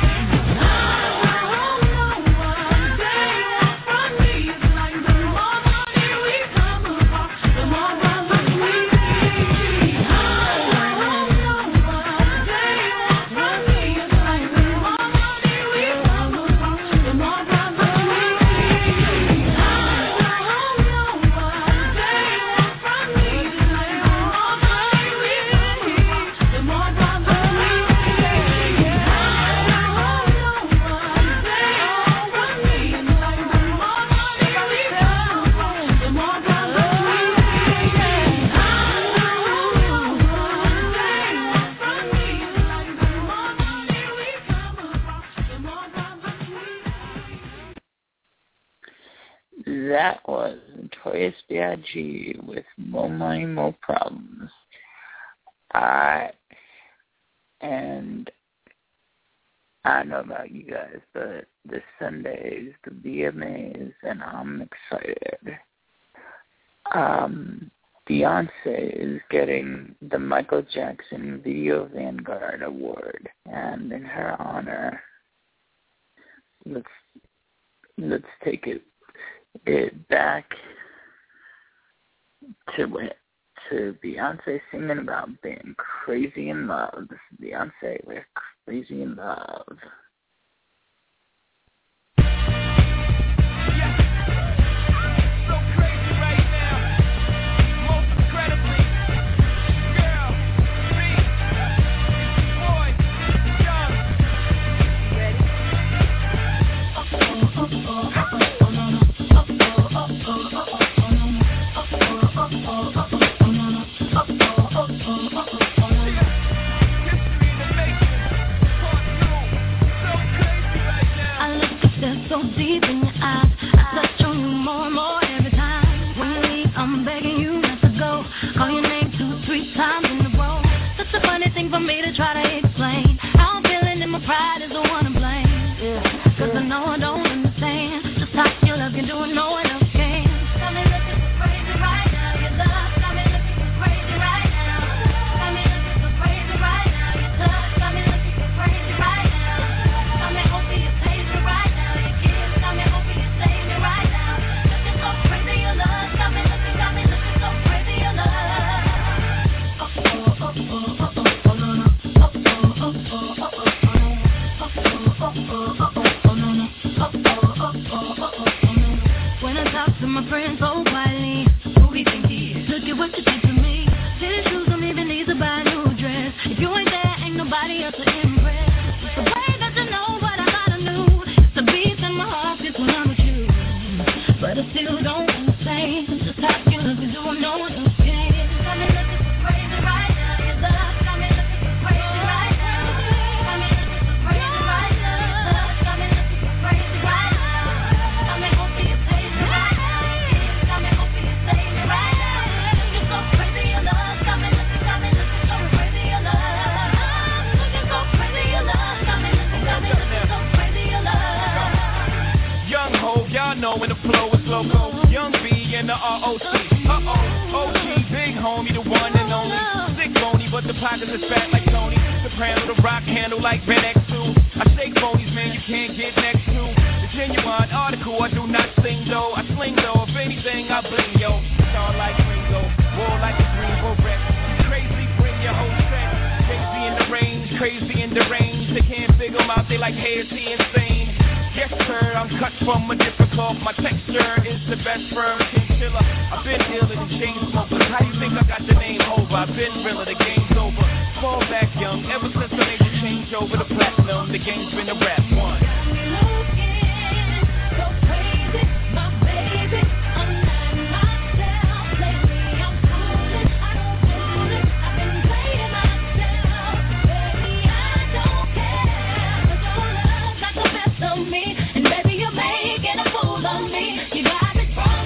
That was Notorious B I G with More Money, More Problems. I, and I don't know about you guys, but this Sunday is the V M As, and I'm excited. Um, Beyonce is getting the Michael Jackson Video Vanguard Award, and in her honor, let's let's take it it back to it to Beyonce singing about being crazy in love. This is Beyonce with Crazy in Love. So deep in your eyes, I touch on you more and more every time. When you leave, I'm begging you not to go. Call your name two, three times in a row. Such a funny thing for me to try to explain. How I'm feeling and my pride is the one to blame. Yeah, cause I know I don't understand just how your love can do it, no one else can. Got me looking so crazy right now, your love got me looking so crazy right now. Got me looking so crazy right now, your touch got me looking so crazy right now. Got me hoping you taste me right now. Got me hoping you save me right now. Looking so crazy, your love got me looking, got me looking so crazy, your love. Oh oh oh oh oh oh oh no no. Oh oh oh oh oh oh oh. Oh oh oh oh oh oh no no. Oh oh oh oh oh oh no. When I talk to my friends so quietly, who we think he is? Look at what you did to me. Fitted shoes don't even need to buy a new dress. If you ain't there, ain't nobody else to impress. It's the way that you know what I gotta do. The beat in my heart is when I'm with you. But I still don't understand just how you look and do no one else can. Got me looking so crazy right now, your love got me looking so crazy right now. Got me looking so crazy right now, your love got me looking so crazy right now. Got me hoping you save me right now. Got me hoping you save me right now. Looking so crazy, your love got me looking, got me looking so crazy, your love. Looking so crazy, your love got me looking, got me looking so crazy, your love. Young Ho, y'all know when the flow is loco. Young B and the R O C. Uh-oh, O G, big homie, the one and only. Sick bony, but the pockets is fat like Tony. Soprano, the rock handle like Red X two. I shake phonies, man, you can't get next to. The genuine article, I do not sing though. I sling though, if anything, I bling yo. Star like Ringo, war like a Greenville wreck. Crazy, bring your whole set. Crazy in the range, crazy in the range. They can't figure him out, they like, hey, is he insane? Yes, sir, I'm cut from a different cloth. My texture is the best firm chinchilla. I've been ill in the chain smokers. How do you think I got the name over? I've been realer, the game's over. Fall back young, ever since I made the change over the platinum. The game's been a rap one. Me, and baby, you're making a fool of me. You got me wrong.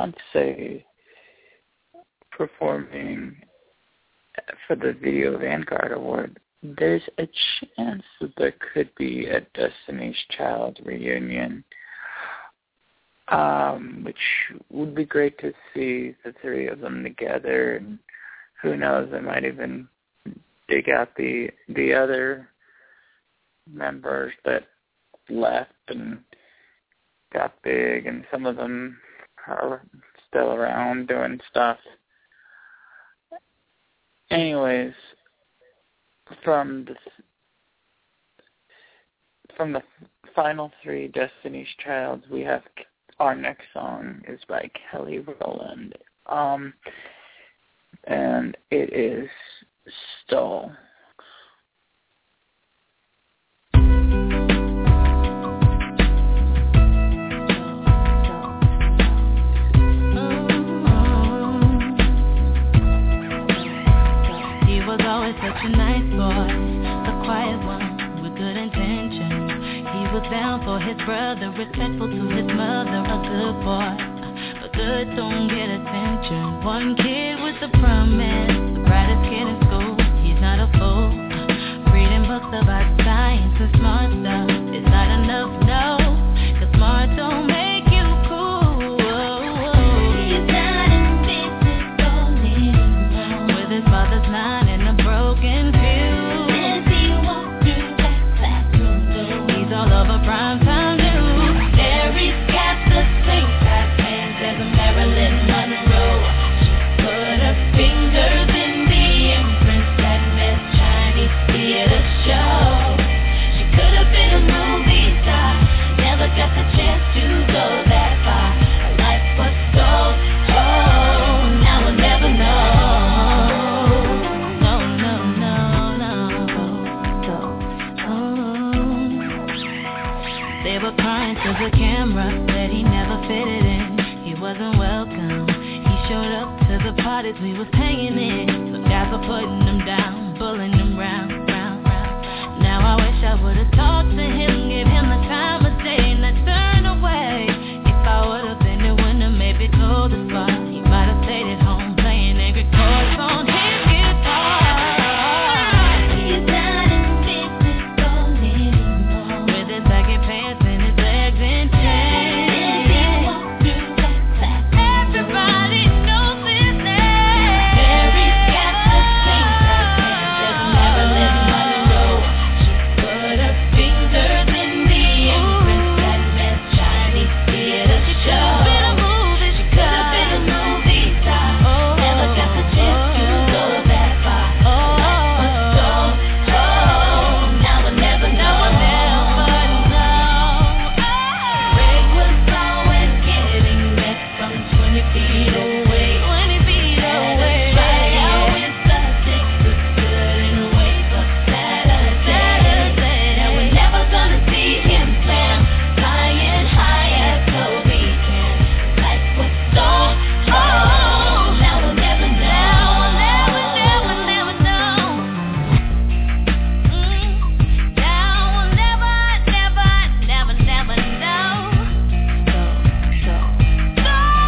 Beyonce performing for the Video Vanguard Award, there's a chance that there could be a Destiny's Child reunion, um, which would be great to see the three of them together. And who knows, they might even dig out the the other members that left and got big, and some of them are still around doing stuff. Anyways, from the from the final three Destiny's Childs, we have our next song is by Kelly Rowland, um, and it is Stole. Such a nice boy, the quiet one with good intentions. He was down for his brother, respectful to his mother, a good boy. But good don't get attention. One kid with the promise, the brightest kid in school. He's not a fool. Reading books about science and smart stuff. It's not enough, no, 'cause smart don't make you cool. He's not in business, don't need him. With his mother's nine and a broken fuse. As he walked through that classroom door, he's all over primetime news. There he's got the same fat hands as a Marilyn Monroe. She put her fingers in the imprints that Miss Chinese theater show. She could have been a movie star, never got the chance to go that far. Her life was so cold, now we'll never know. They were crying to the camera, said he never fitted in. He wasn't welcome. He showed up to the parties we was hanging in. Some guys were putting him down, pulling him round, round, round. Now I wish I would've talked to him, give him the time of day, and I turned away. If I would've been there when I maybe told the spot, he might have stayed at home playing angry chords on his guitar. He's not in business, don't need him. With his baggy pants and his legs in chains. Everybody knows his name. Mary's got the same type hands as Marilyn Monroe. She put her fingers in the imprints that Miss Chinese theater show. She could have been a movie star, never got the chance to go that far. Life was so cold, now we'll never know. Greg was always getting back from twenty feet away. twenty feet away. Right out with Sussex, but couldn't wait for Saturday. Now we're never gonna see him slam, flying high as Kobe can. Life was so cold, now we'll never know. Never, never, never know. Now we'll never, never, never, never know. So, so,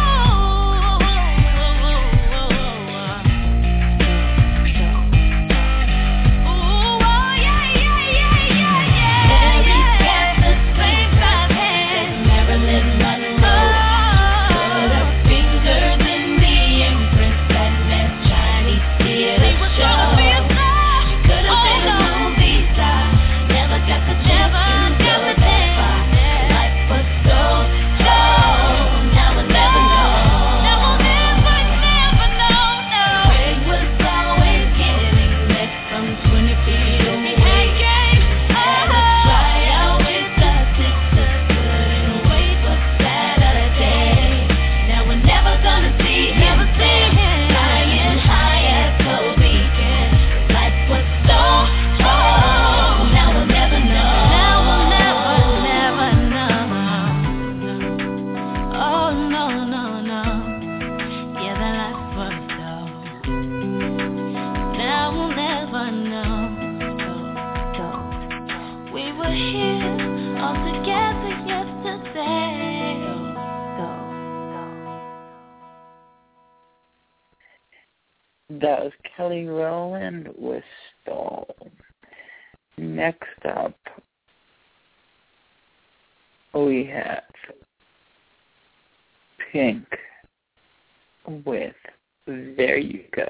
Marilyn Monroe. Put her fingers in the imprints that Miss Chinese theater show. She could have been a movie star, never got the chance to go that far. Life was so cold, now we'll never know. Now we'll never, never know, no. Greg was always getting back from twenty feet away. Had a tryout with Sussex, couldn't wait for Saturday. Now we're never gonna see him slam, flying high as Kobe can. Life was so cold, now we'll never know. Now we'll never, never know. Oh no, no, no. Yeah, that life was so. Now we'll never know. We were here all together yesterday. That was Kelly Rowland with Stall. Next up, we have Pink with There You Go.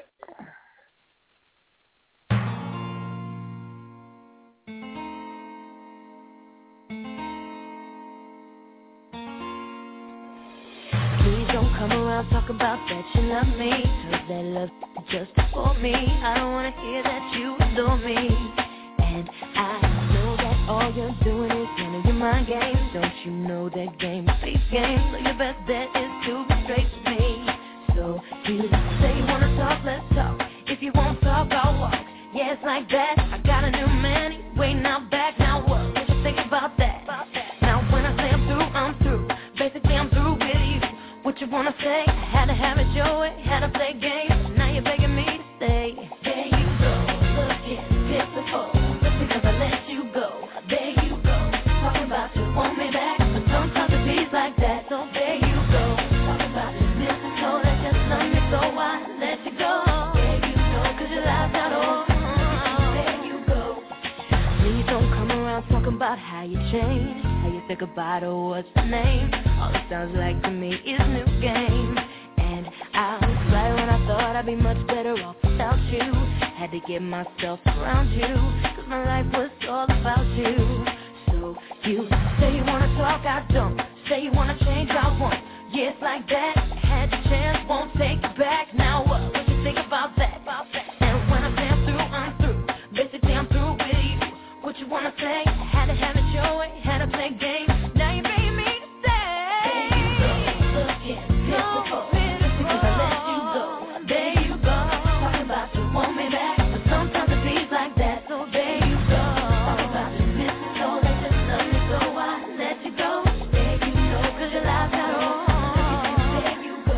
Please don't come around talk about that you love me, 'cause that love just for me. I don't wanna hear that you adore me, and I know that all you're doing is one of your mind games. Don't you know that game is face game? So your best bet is to be straight with me. So you say you wanna talk, let's talk. If you won't talk, I'll walk. Yeah, it's like that. I got a new man, he's waiting out back. Now what? What you think about that? Now when I say I'm through, I'm through. Basically, I'm through with you. What you wanna say? I had to have it your way, had to play games. Now you're begging me to stay. There you go, looking pitiful. Just because I let you go. There you go, talking about you want me back, but sometimes it feels like that. So there you go, talking about you miss me, so that just love me, so I let you go. There you go, 'cause you laughed out all. There you go. Please don't come around talking about how you changed, how you think about it, what's the name. All it sounds like to me is new game. And I was right when I thought I'd be much better off without you. Had to get myself around you, 'cause my life was all about you. So you say you wanna talk, I don't. Say you wanna change, I won't. Yeah, it's like that. Had your chance, won't take it back. Now what? What you think about that? And when I say I'm through, I'm through. Basically, I'm through with you. What you wanna say? Had to have it your way, had to play games. Now you made me to stay. There you go, looking pitiful. Just because I let you go. There you go, talking about you want me back, but sometimes it feels like that. So there you go, talking about you miss me, so that just love me, so I let you go. There you go, 'cause you laughed at all. There you go.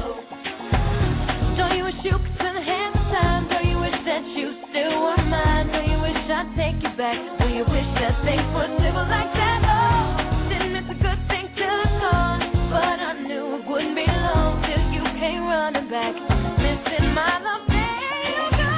Don't you wish you could turn the hands of time? Don't you wish that you still were mine? Don't you wish I'd take you back? Don't you wish that things were simple like that? Oh, didn't miss a good thing till it's gone, but I knew it wouldn't be long till you came running back, missing my love. There you go.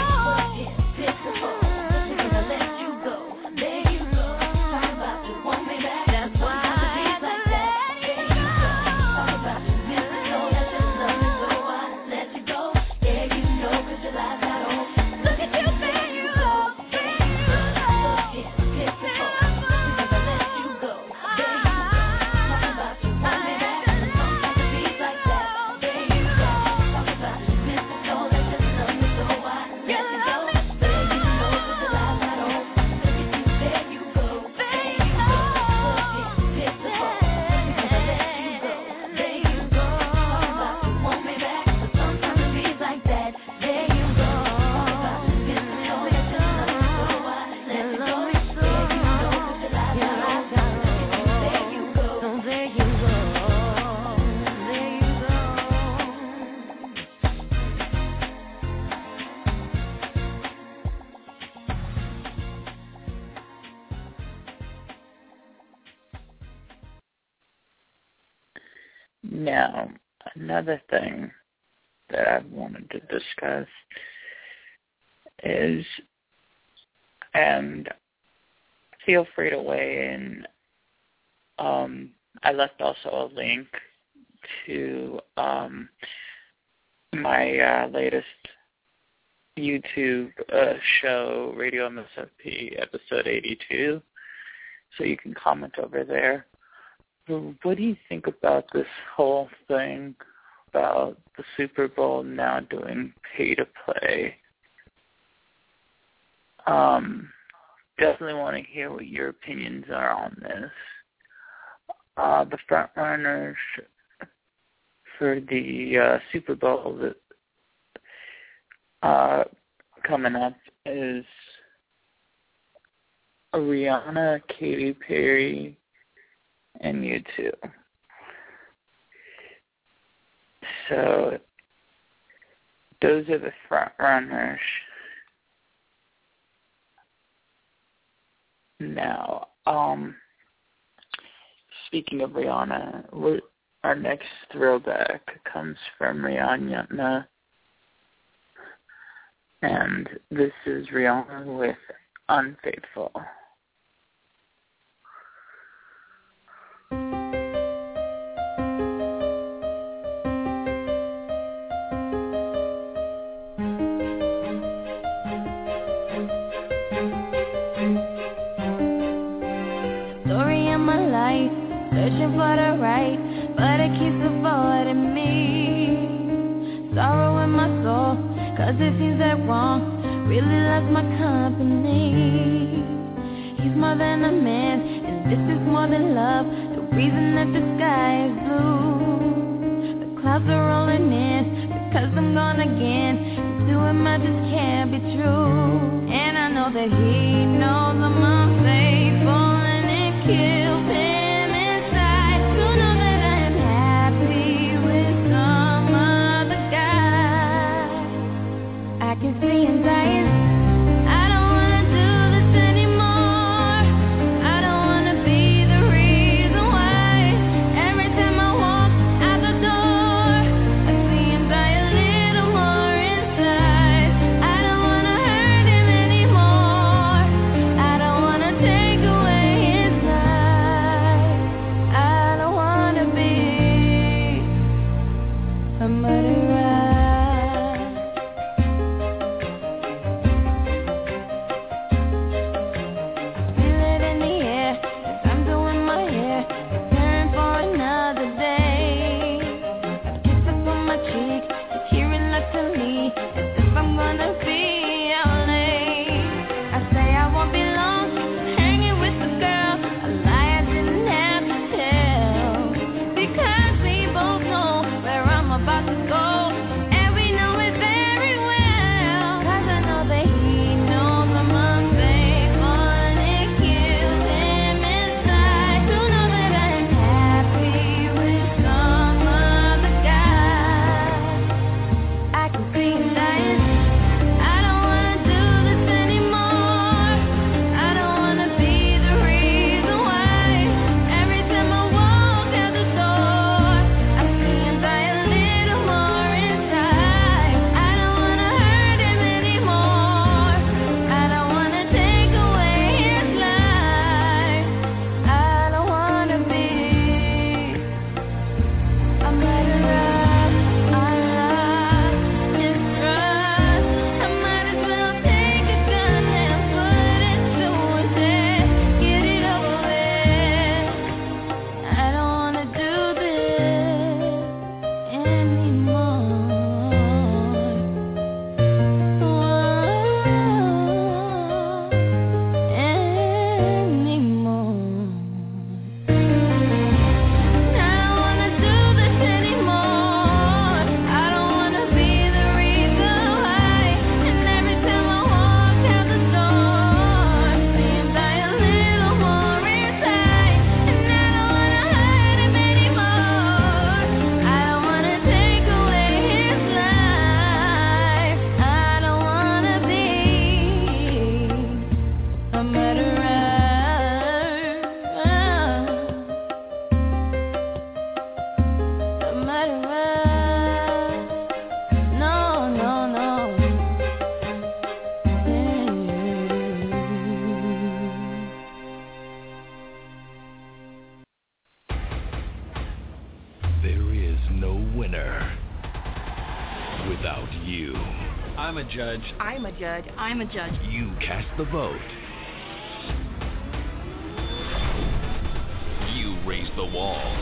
Pitiful. Just because I let you go. There you go. Talk about you want me back. That's why I had to let you go. Talk about you miss me, so that just love me, so I let you go. There you go, 'cause you laughed at all. Look at you, there you go. There you go. Pitiful. Just because I let you go. There you go. Talk about you want me back. Sometimes it feels like that. There you go. Talk about you miss me, so that just love me, so I let you go. There you go, 'cause you laughed at all. Look at you, there you go. There you go. Pitiful. Just because I let you go. There you go. Talk about you want me back, but sometimes it feels like that. There you go. Talk about you miss me, so that just love me, so I let you go. There you go, 'cause you laughed at all. There you go. There you go. There you go. Now, another thing that I wanted to discuss is, and feel free to weigh in, um, I left also a link to um, my uh, latest YouTube uh, show, Radio M S F P, episode eighty-two, so you can comment over there. What do you think about this whole thing about the Super Bowl now doing pay-to-play? Um, definitely want to hear what your opinions are on this. Uh, the front runners for the uh, Super Bowl that uh, coming up is Rihanna, Katy Perry, and U two. So those are the front runners. Now, um, speaking of Rihanna, we're, our next throwback comes from Rihanna And this is Rihanna with Unfaithful. Story of my life, searching for the right, but it keeps avoiding me. Sorrow in my soul, cause it seems that wrong really loves my company. He's more than a man, and this is more than love. The reason that the sky is blue, the clouds are rolling in, because I'm gone again. And to him I just can't be true. And I know that he knows I'm unfaithful, and it kills him inside to know that I'm happy with some other guy. I can see him dying. I don't wanna do this anymore. I don't wanna be the reason why. Every time I walk out the door, I see him die a little more inside. I don't wanna hurt him anymore. I don't wanna take away his life. I don't wanna be a murderer. Feel it in the air as I'm doing my hair, preparing for another day. A kiss up on my cheek, just hear it luckily, as if I'm gonna be out late. I say I won't be long, hanging with the girl, a lie I didn't have to tell. Because we both know where I'm about to go, and we know it very well. Cause I know that he knows I'm unfaithful, and it kills him inside to know that I'm happy with some other guy. I can see him dying. I don't wanna do this anymore. I don't wanna be the reason why. Every time I walk out the door, I see him die a little more inside. I don't wanna hurt him anymore. I don't wanna take away his life. I don't wanna be a murderer. I love distrust. I might as well take a gun and put it to his head. Get it over with. I don't wanna do this anymore. Anymore. I don't wanna do this anymore. I don't wanna be the reason why. And every time I walk out the door, see him die a little more inside. And I don't wanna hurt him anymore. I don't wanna take away his life. I don't wanna be a murderer. A murderer. No, no, no. There is no winner without you. I'm a judge. I'm a judge. I'm a judge. You cast the vote. You raise the wall.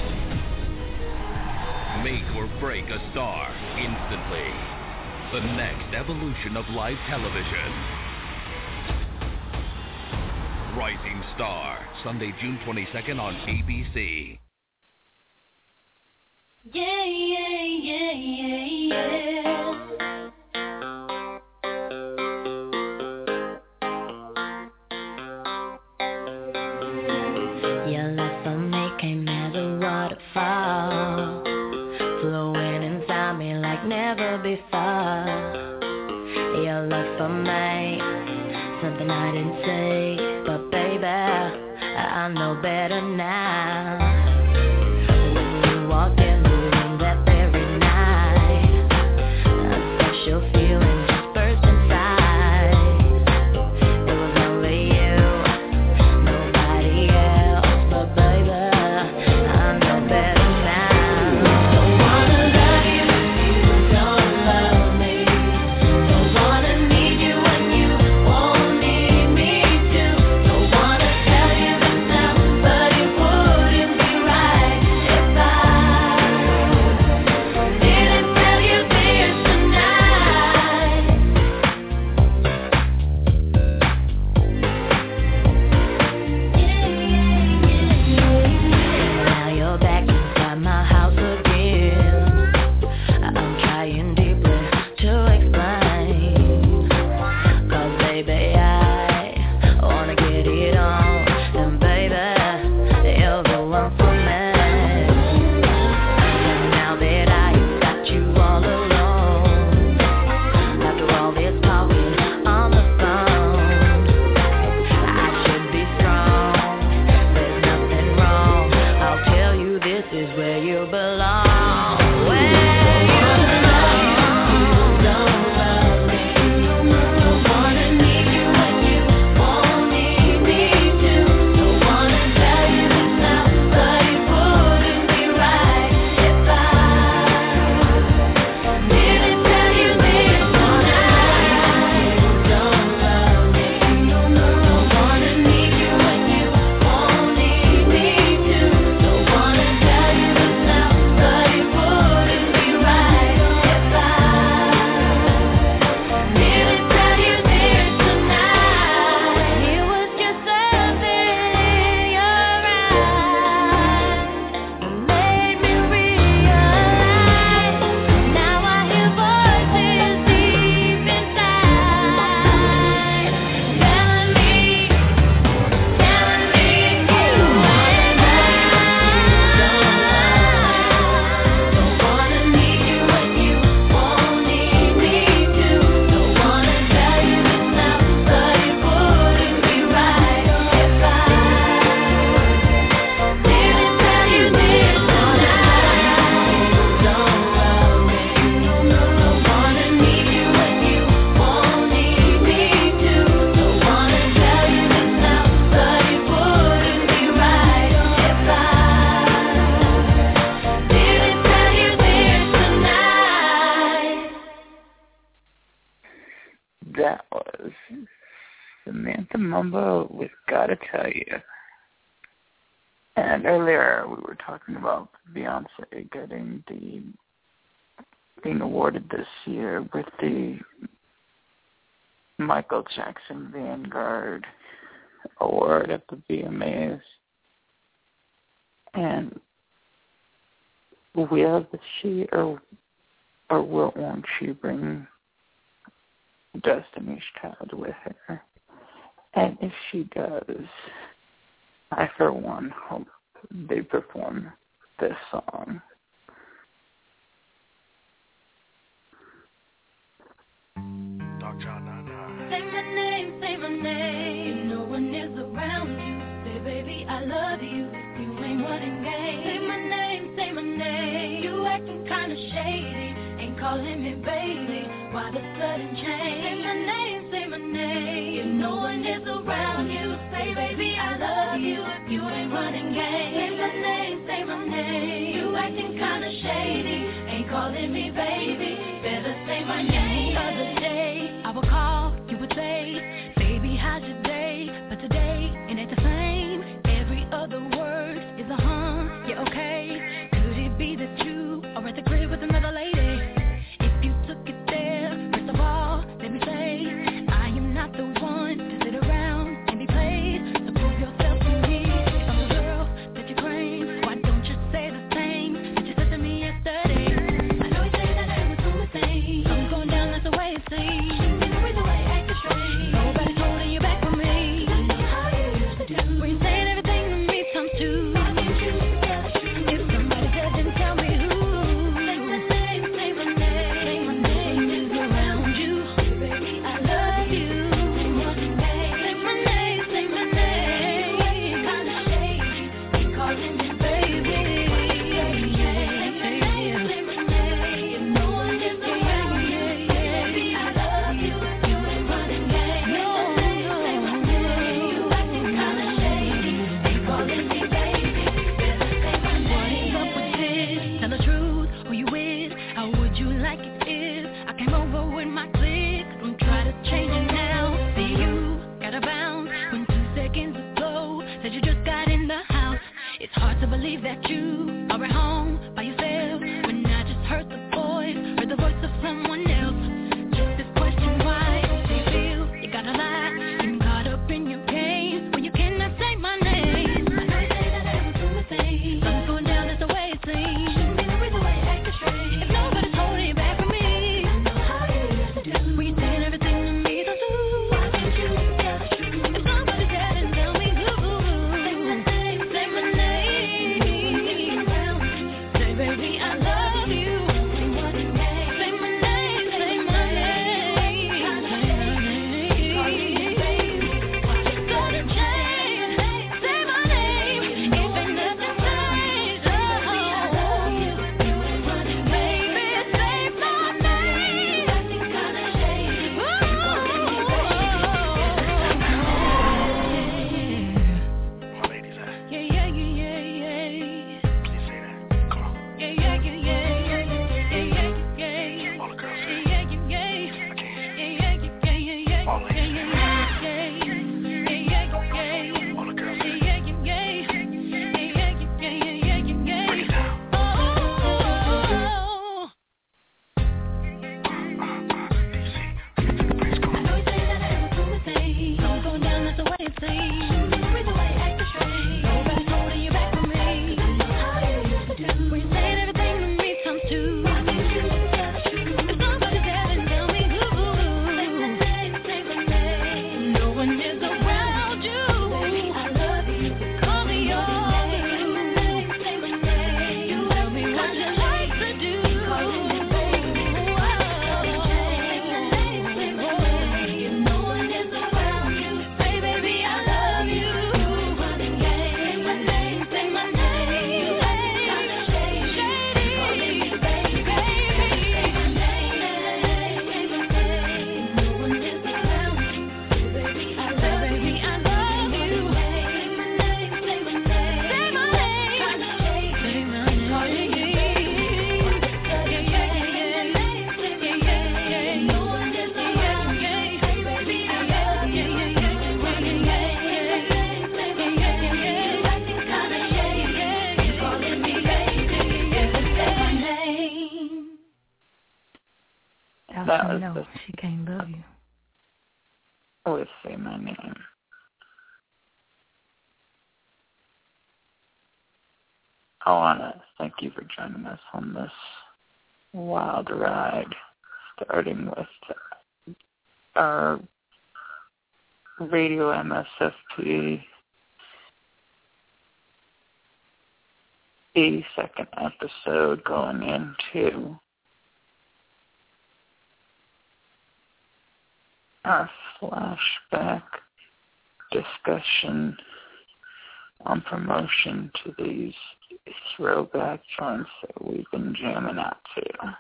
Make or break a star instantly. The next evolution of live television. Rising Star, Sunday, June twenty-second on A B C. Yeah, yeah, yeah, yeah, yeah. Your love for me came as a waterfall, flowing inside me like never before. Your love for me, something I didn't say, but baby, I know better now. When you walked in the room that very night, a special feeling just burst inside. combo with Gotta Tell You. And earlier we were talking about Beyonce getting the being awarded this year with the Michael Jackson Vanguard Award at the V M As. And will she or or will won't she bring Destiny's Child with her? And if she does, I for one hope they perform this song. Say my name, say my name. No one is around you. Say, baby, I love you. You ain't running game. Say my name, say my name. You acting kinda shady. Ain't calling me baby. Why the sudden change? Say my name, say my name. If no one is around you, say, baby, I love you. You ain't running game. Say my name, say my name. You acting kinda shady. Ain't calling me baby. Better say my name. The other day, I would call, you would say, baby, how's your day? But today, it ain't the same. Every other word is a huh, yeah, okay. Could it be that you are at the crib with another lady? If you took it there, first of all, let me say, I am not the one to sit around and be played. So prove yourself to me. If I'm the girl that you claim, why don't you say the same that you said to me yesterday? I know you say that I was doing the same. I'm going down, that's the way it seems. Nobody's holding you back from me. I know how you used to do. When you saying everything to me comes to. Why can't you tell the truth? If somebody said, then tell me who. Say my name, say my name. Say my name is around you. Baby, I love you. Say my name, say my name, say my name. Kinda shady, ain't calling me baby. Say my name, say my name. If no one is around you, baby, I love you. You ain't running game. No, say my name. You acting kinda shady, ain't calling me baby. Better say my name. What is up with this? Tell the truth, who you with? How would you like it if I came over with my clique? Don't try to change it now. See you gotta bounce when two seconds ago said you just got in the house. It's hard to believe that you are at home by yourself when I just heard the voice, heard the voice of someone else. Just this question, why do you feel you gotta lie? Getting caught up in your game when you cannot say my name. I know you say that I was doing the same. Something's going down, that's the way it seems. Shouldn't be the reason why you acting strange. If nobody's holding you back from me, I know how you used to do. When you saying everything to me, so do. Why can't you tell the truth? If somebody said and tell me who. Say my name, say my name. Around you. That you was know the- she can't love you. Always say my name. I want to thank you for joining us on this wild ride, starting with our Radio M S F P eighty-second episode, going into our flashback discussion on promotion to these throwback joints that we've been jamming out to.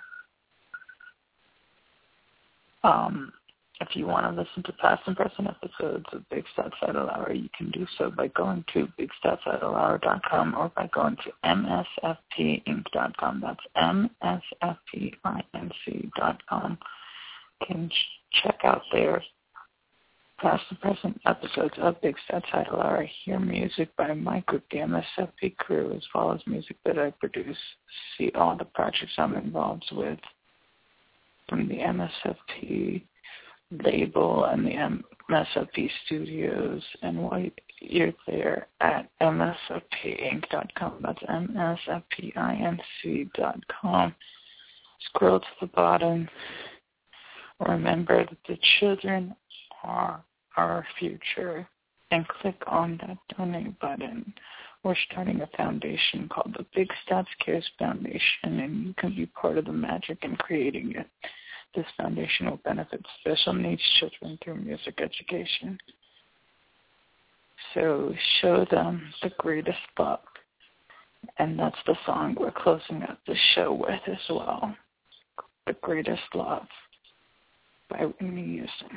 Um, if you want to listen to past and present episodes of Big Stats Idle Hour, you can do so by going to big stats idle hour dot com or by going to m s f p inc dot com. That's m s f p inc dot com. You can ch- check out their past and present episodes of Big Stats Idle Hour. Hear music by my group, the M S F P crew, as well as music that I produce. See all the projects I'm involved with from the M S F P label and the M S F P studios. And while you're there at m s f p inc dot com, that's m s f p inc dot com, scroll to the bottom. Remember that the children are our future, and click on that donate button. We're starting a foundation called the Big Stats Cares Foundation, and you can be part of the magic in creating it. This foundation will benefit special needs children through music education. So show them the greatest love, and that's the song we're closing out the show with as well. The Greatest Love by Whitney Houston.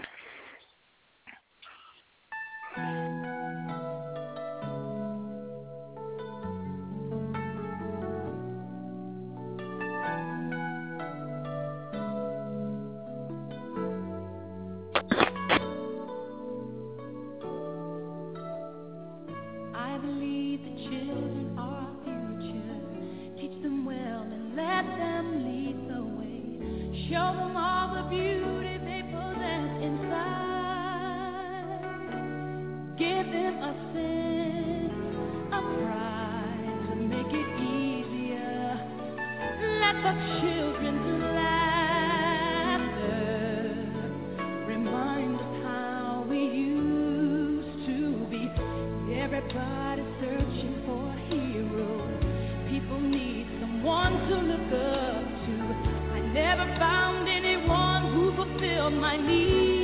I believe the children are our future. Teach them well and let them lead the way. Show them all the beauty they possess inside. Give them a sense of pride to make it easier. Let the children's laughter remind us how we used to be. Everybody's searching for a hero. People need someone to look up to. I never found anyone who fulfilled my needs.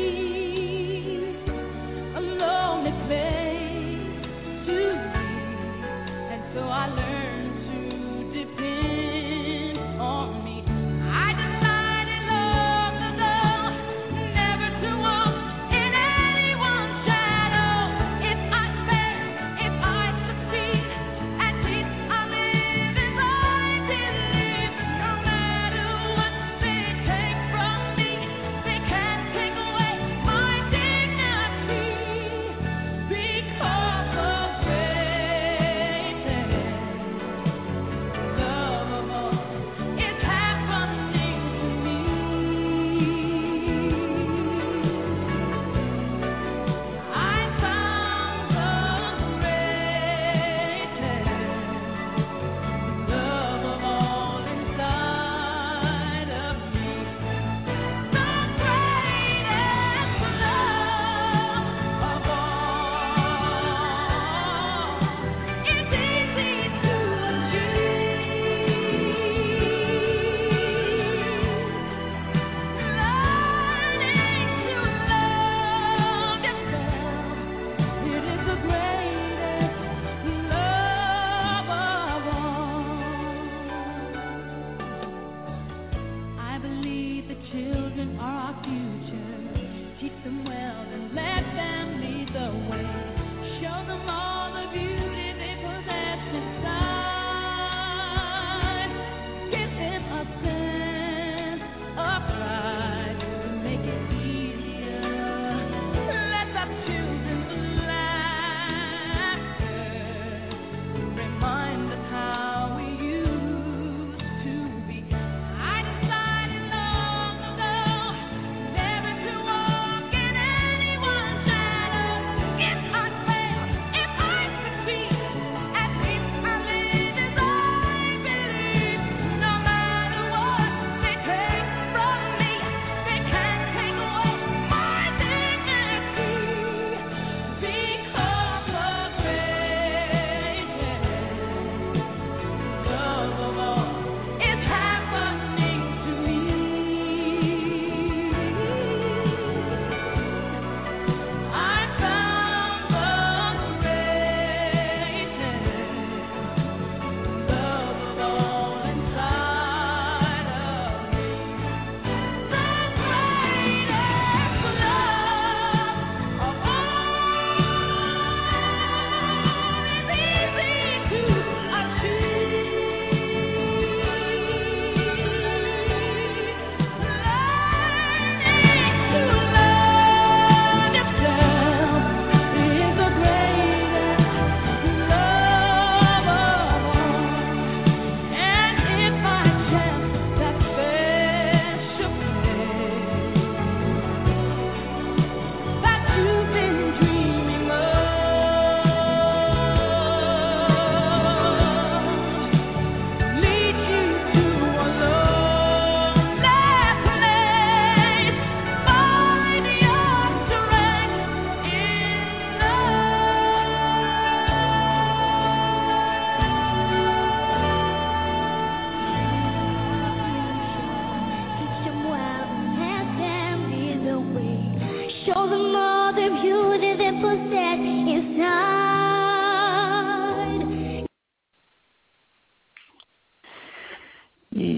A lonely place to be, and so I learned to depend on me. I decided long ago never to walk in anyone's shadow. If I fail, if I succeed, at least I live as I believe. No matter what they take from me, they can't take away my dignity. Because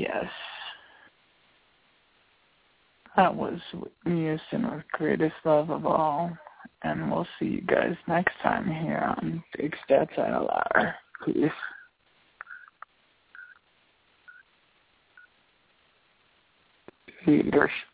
yes. That was Whitney Houston with Greatest Love of All. And we'll see you guys next time here on Big Stats L R. Peace. Leadership.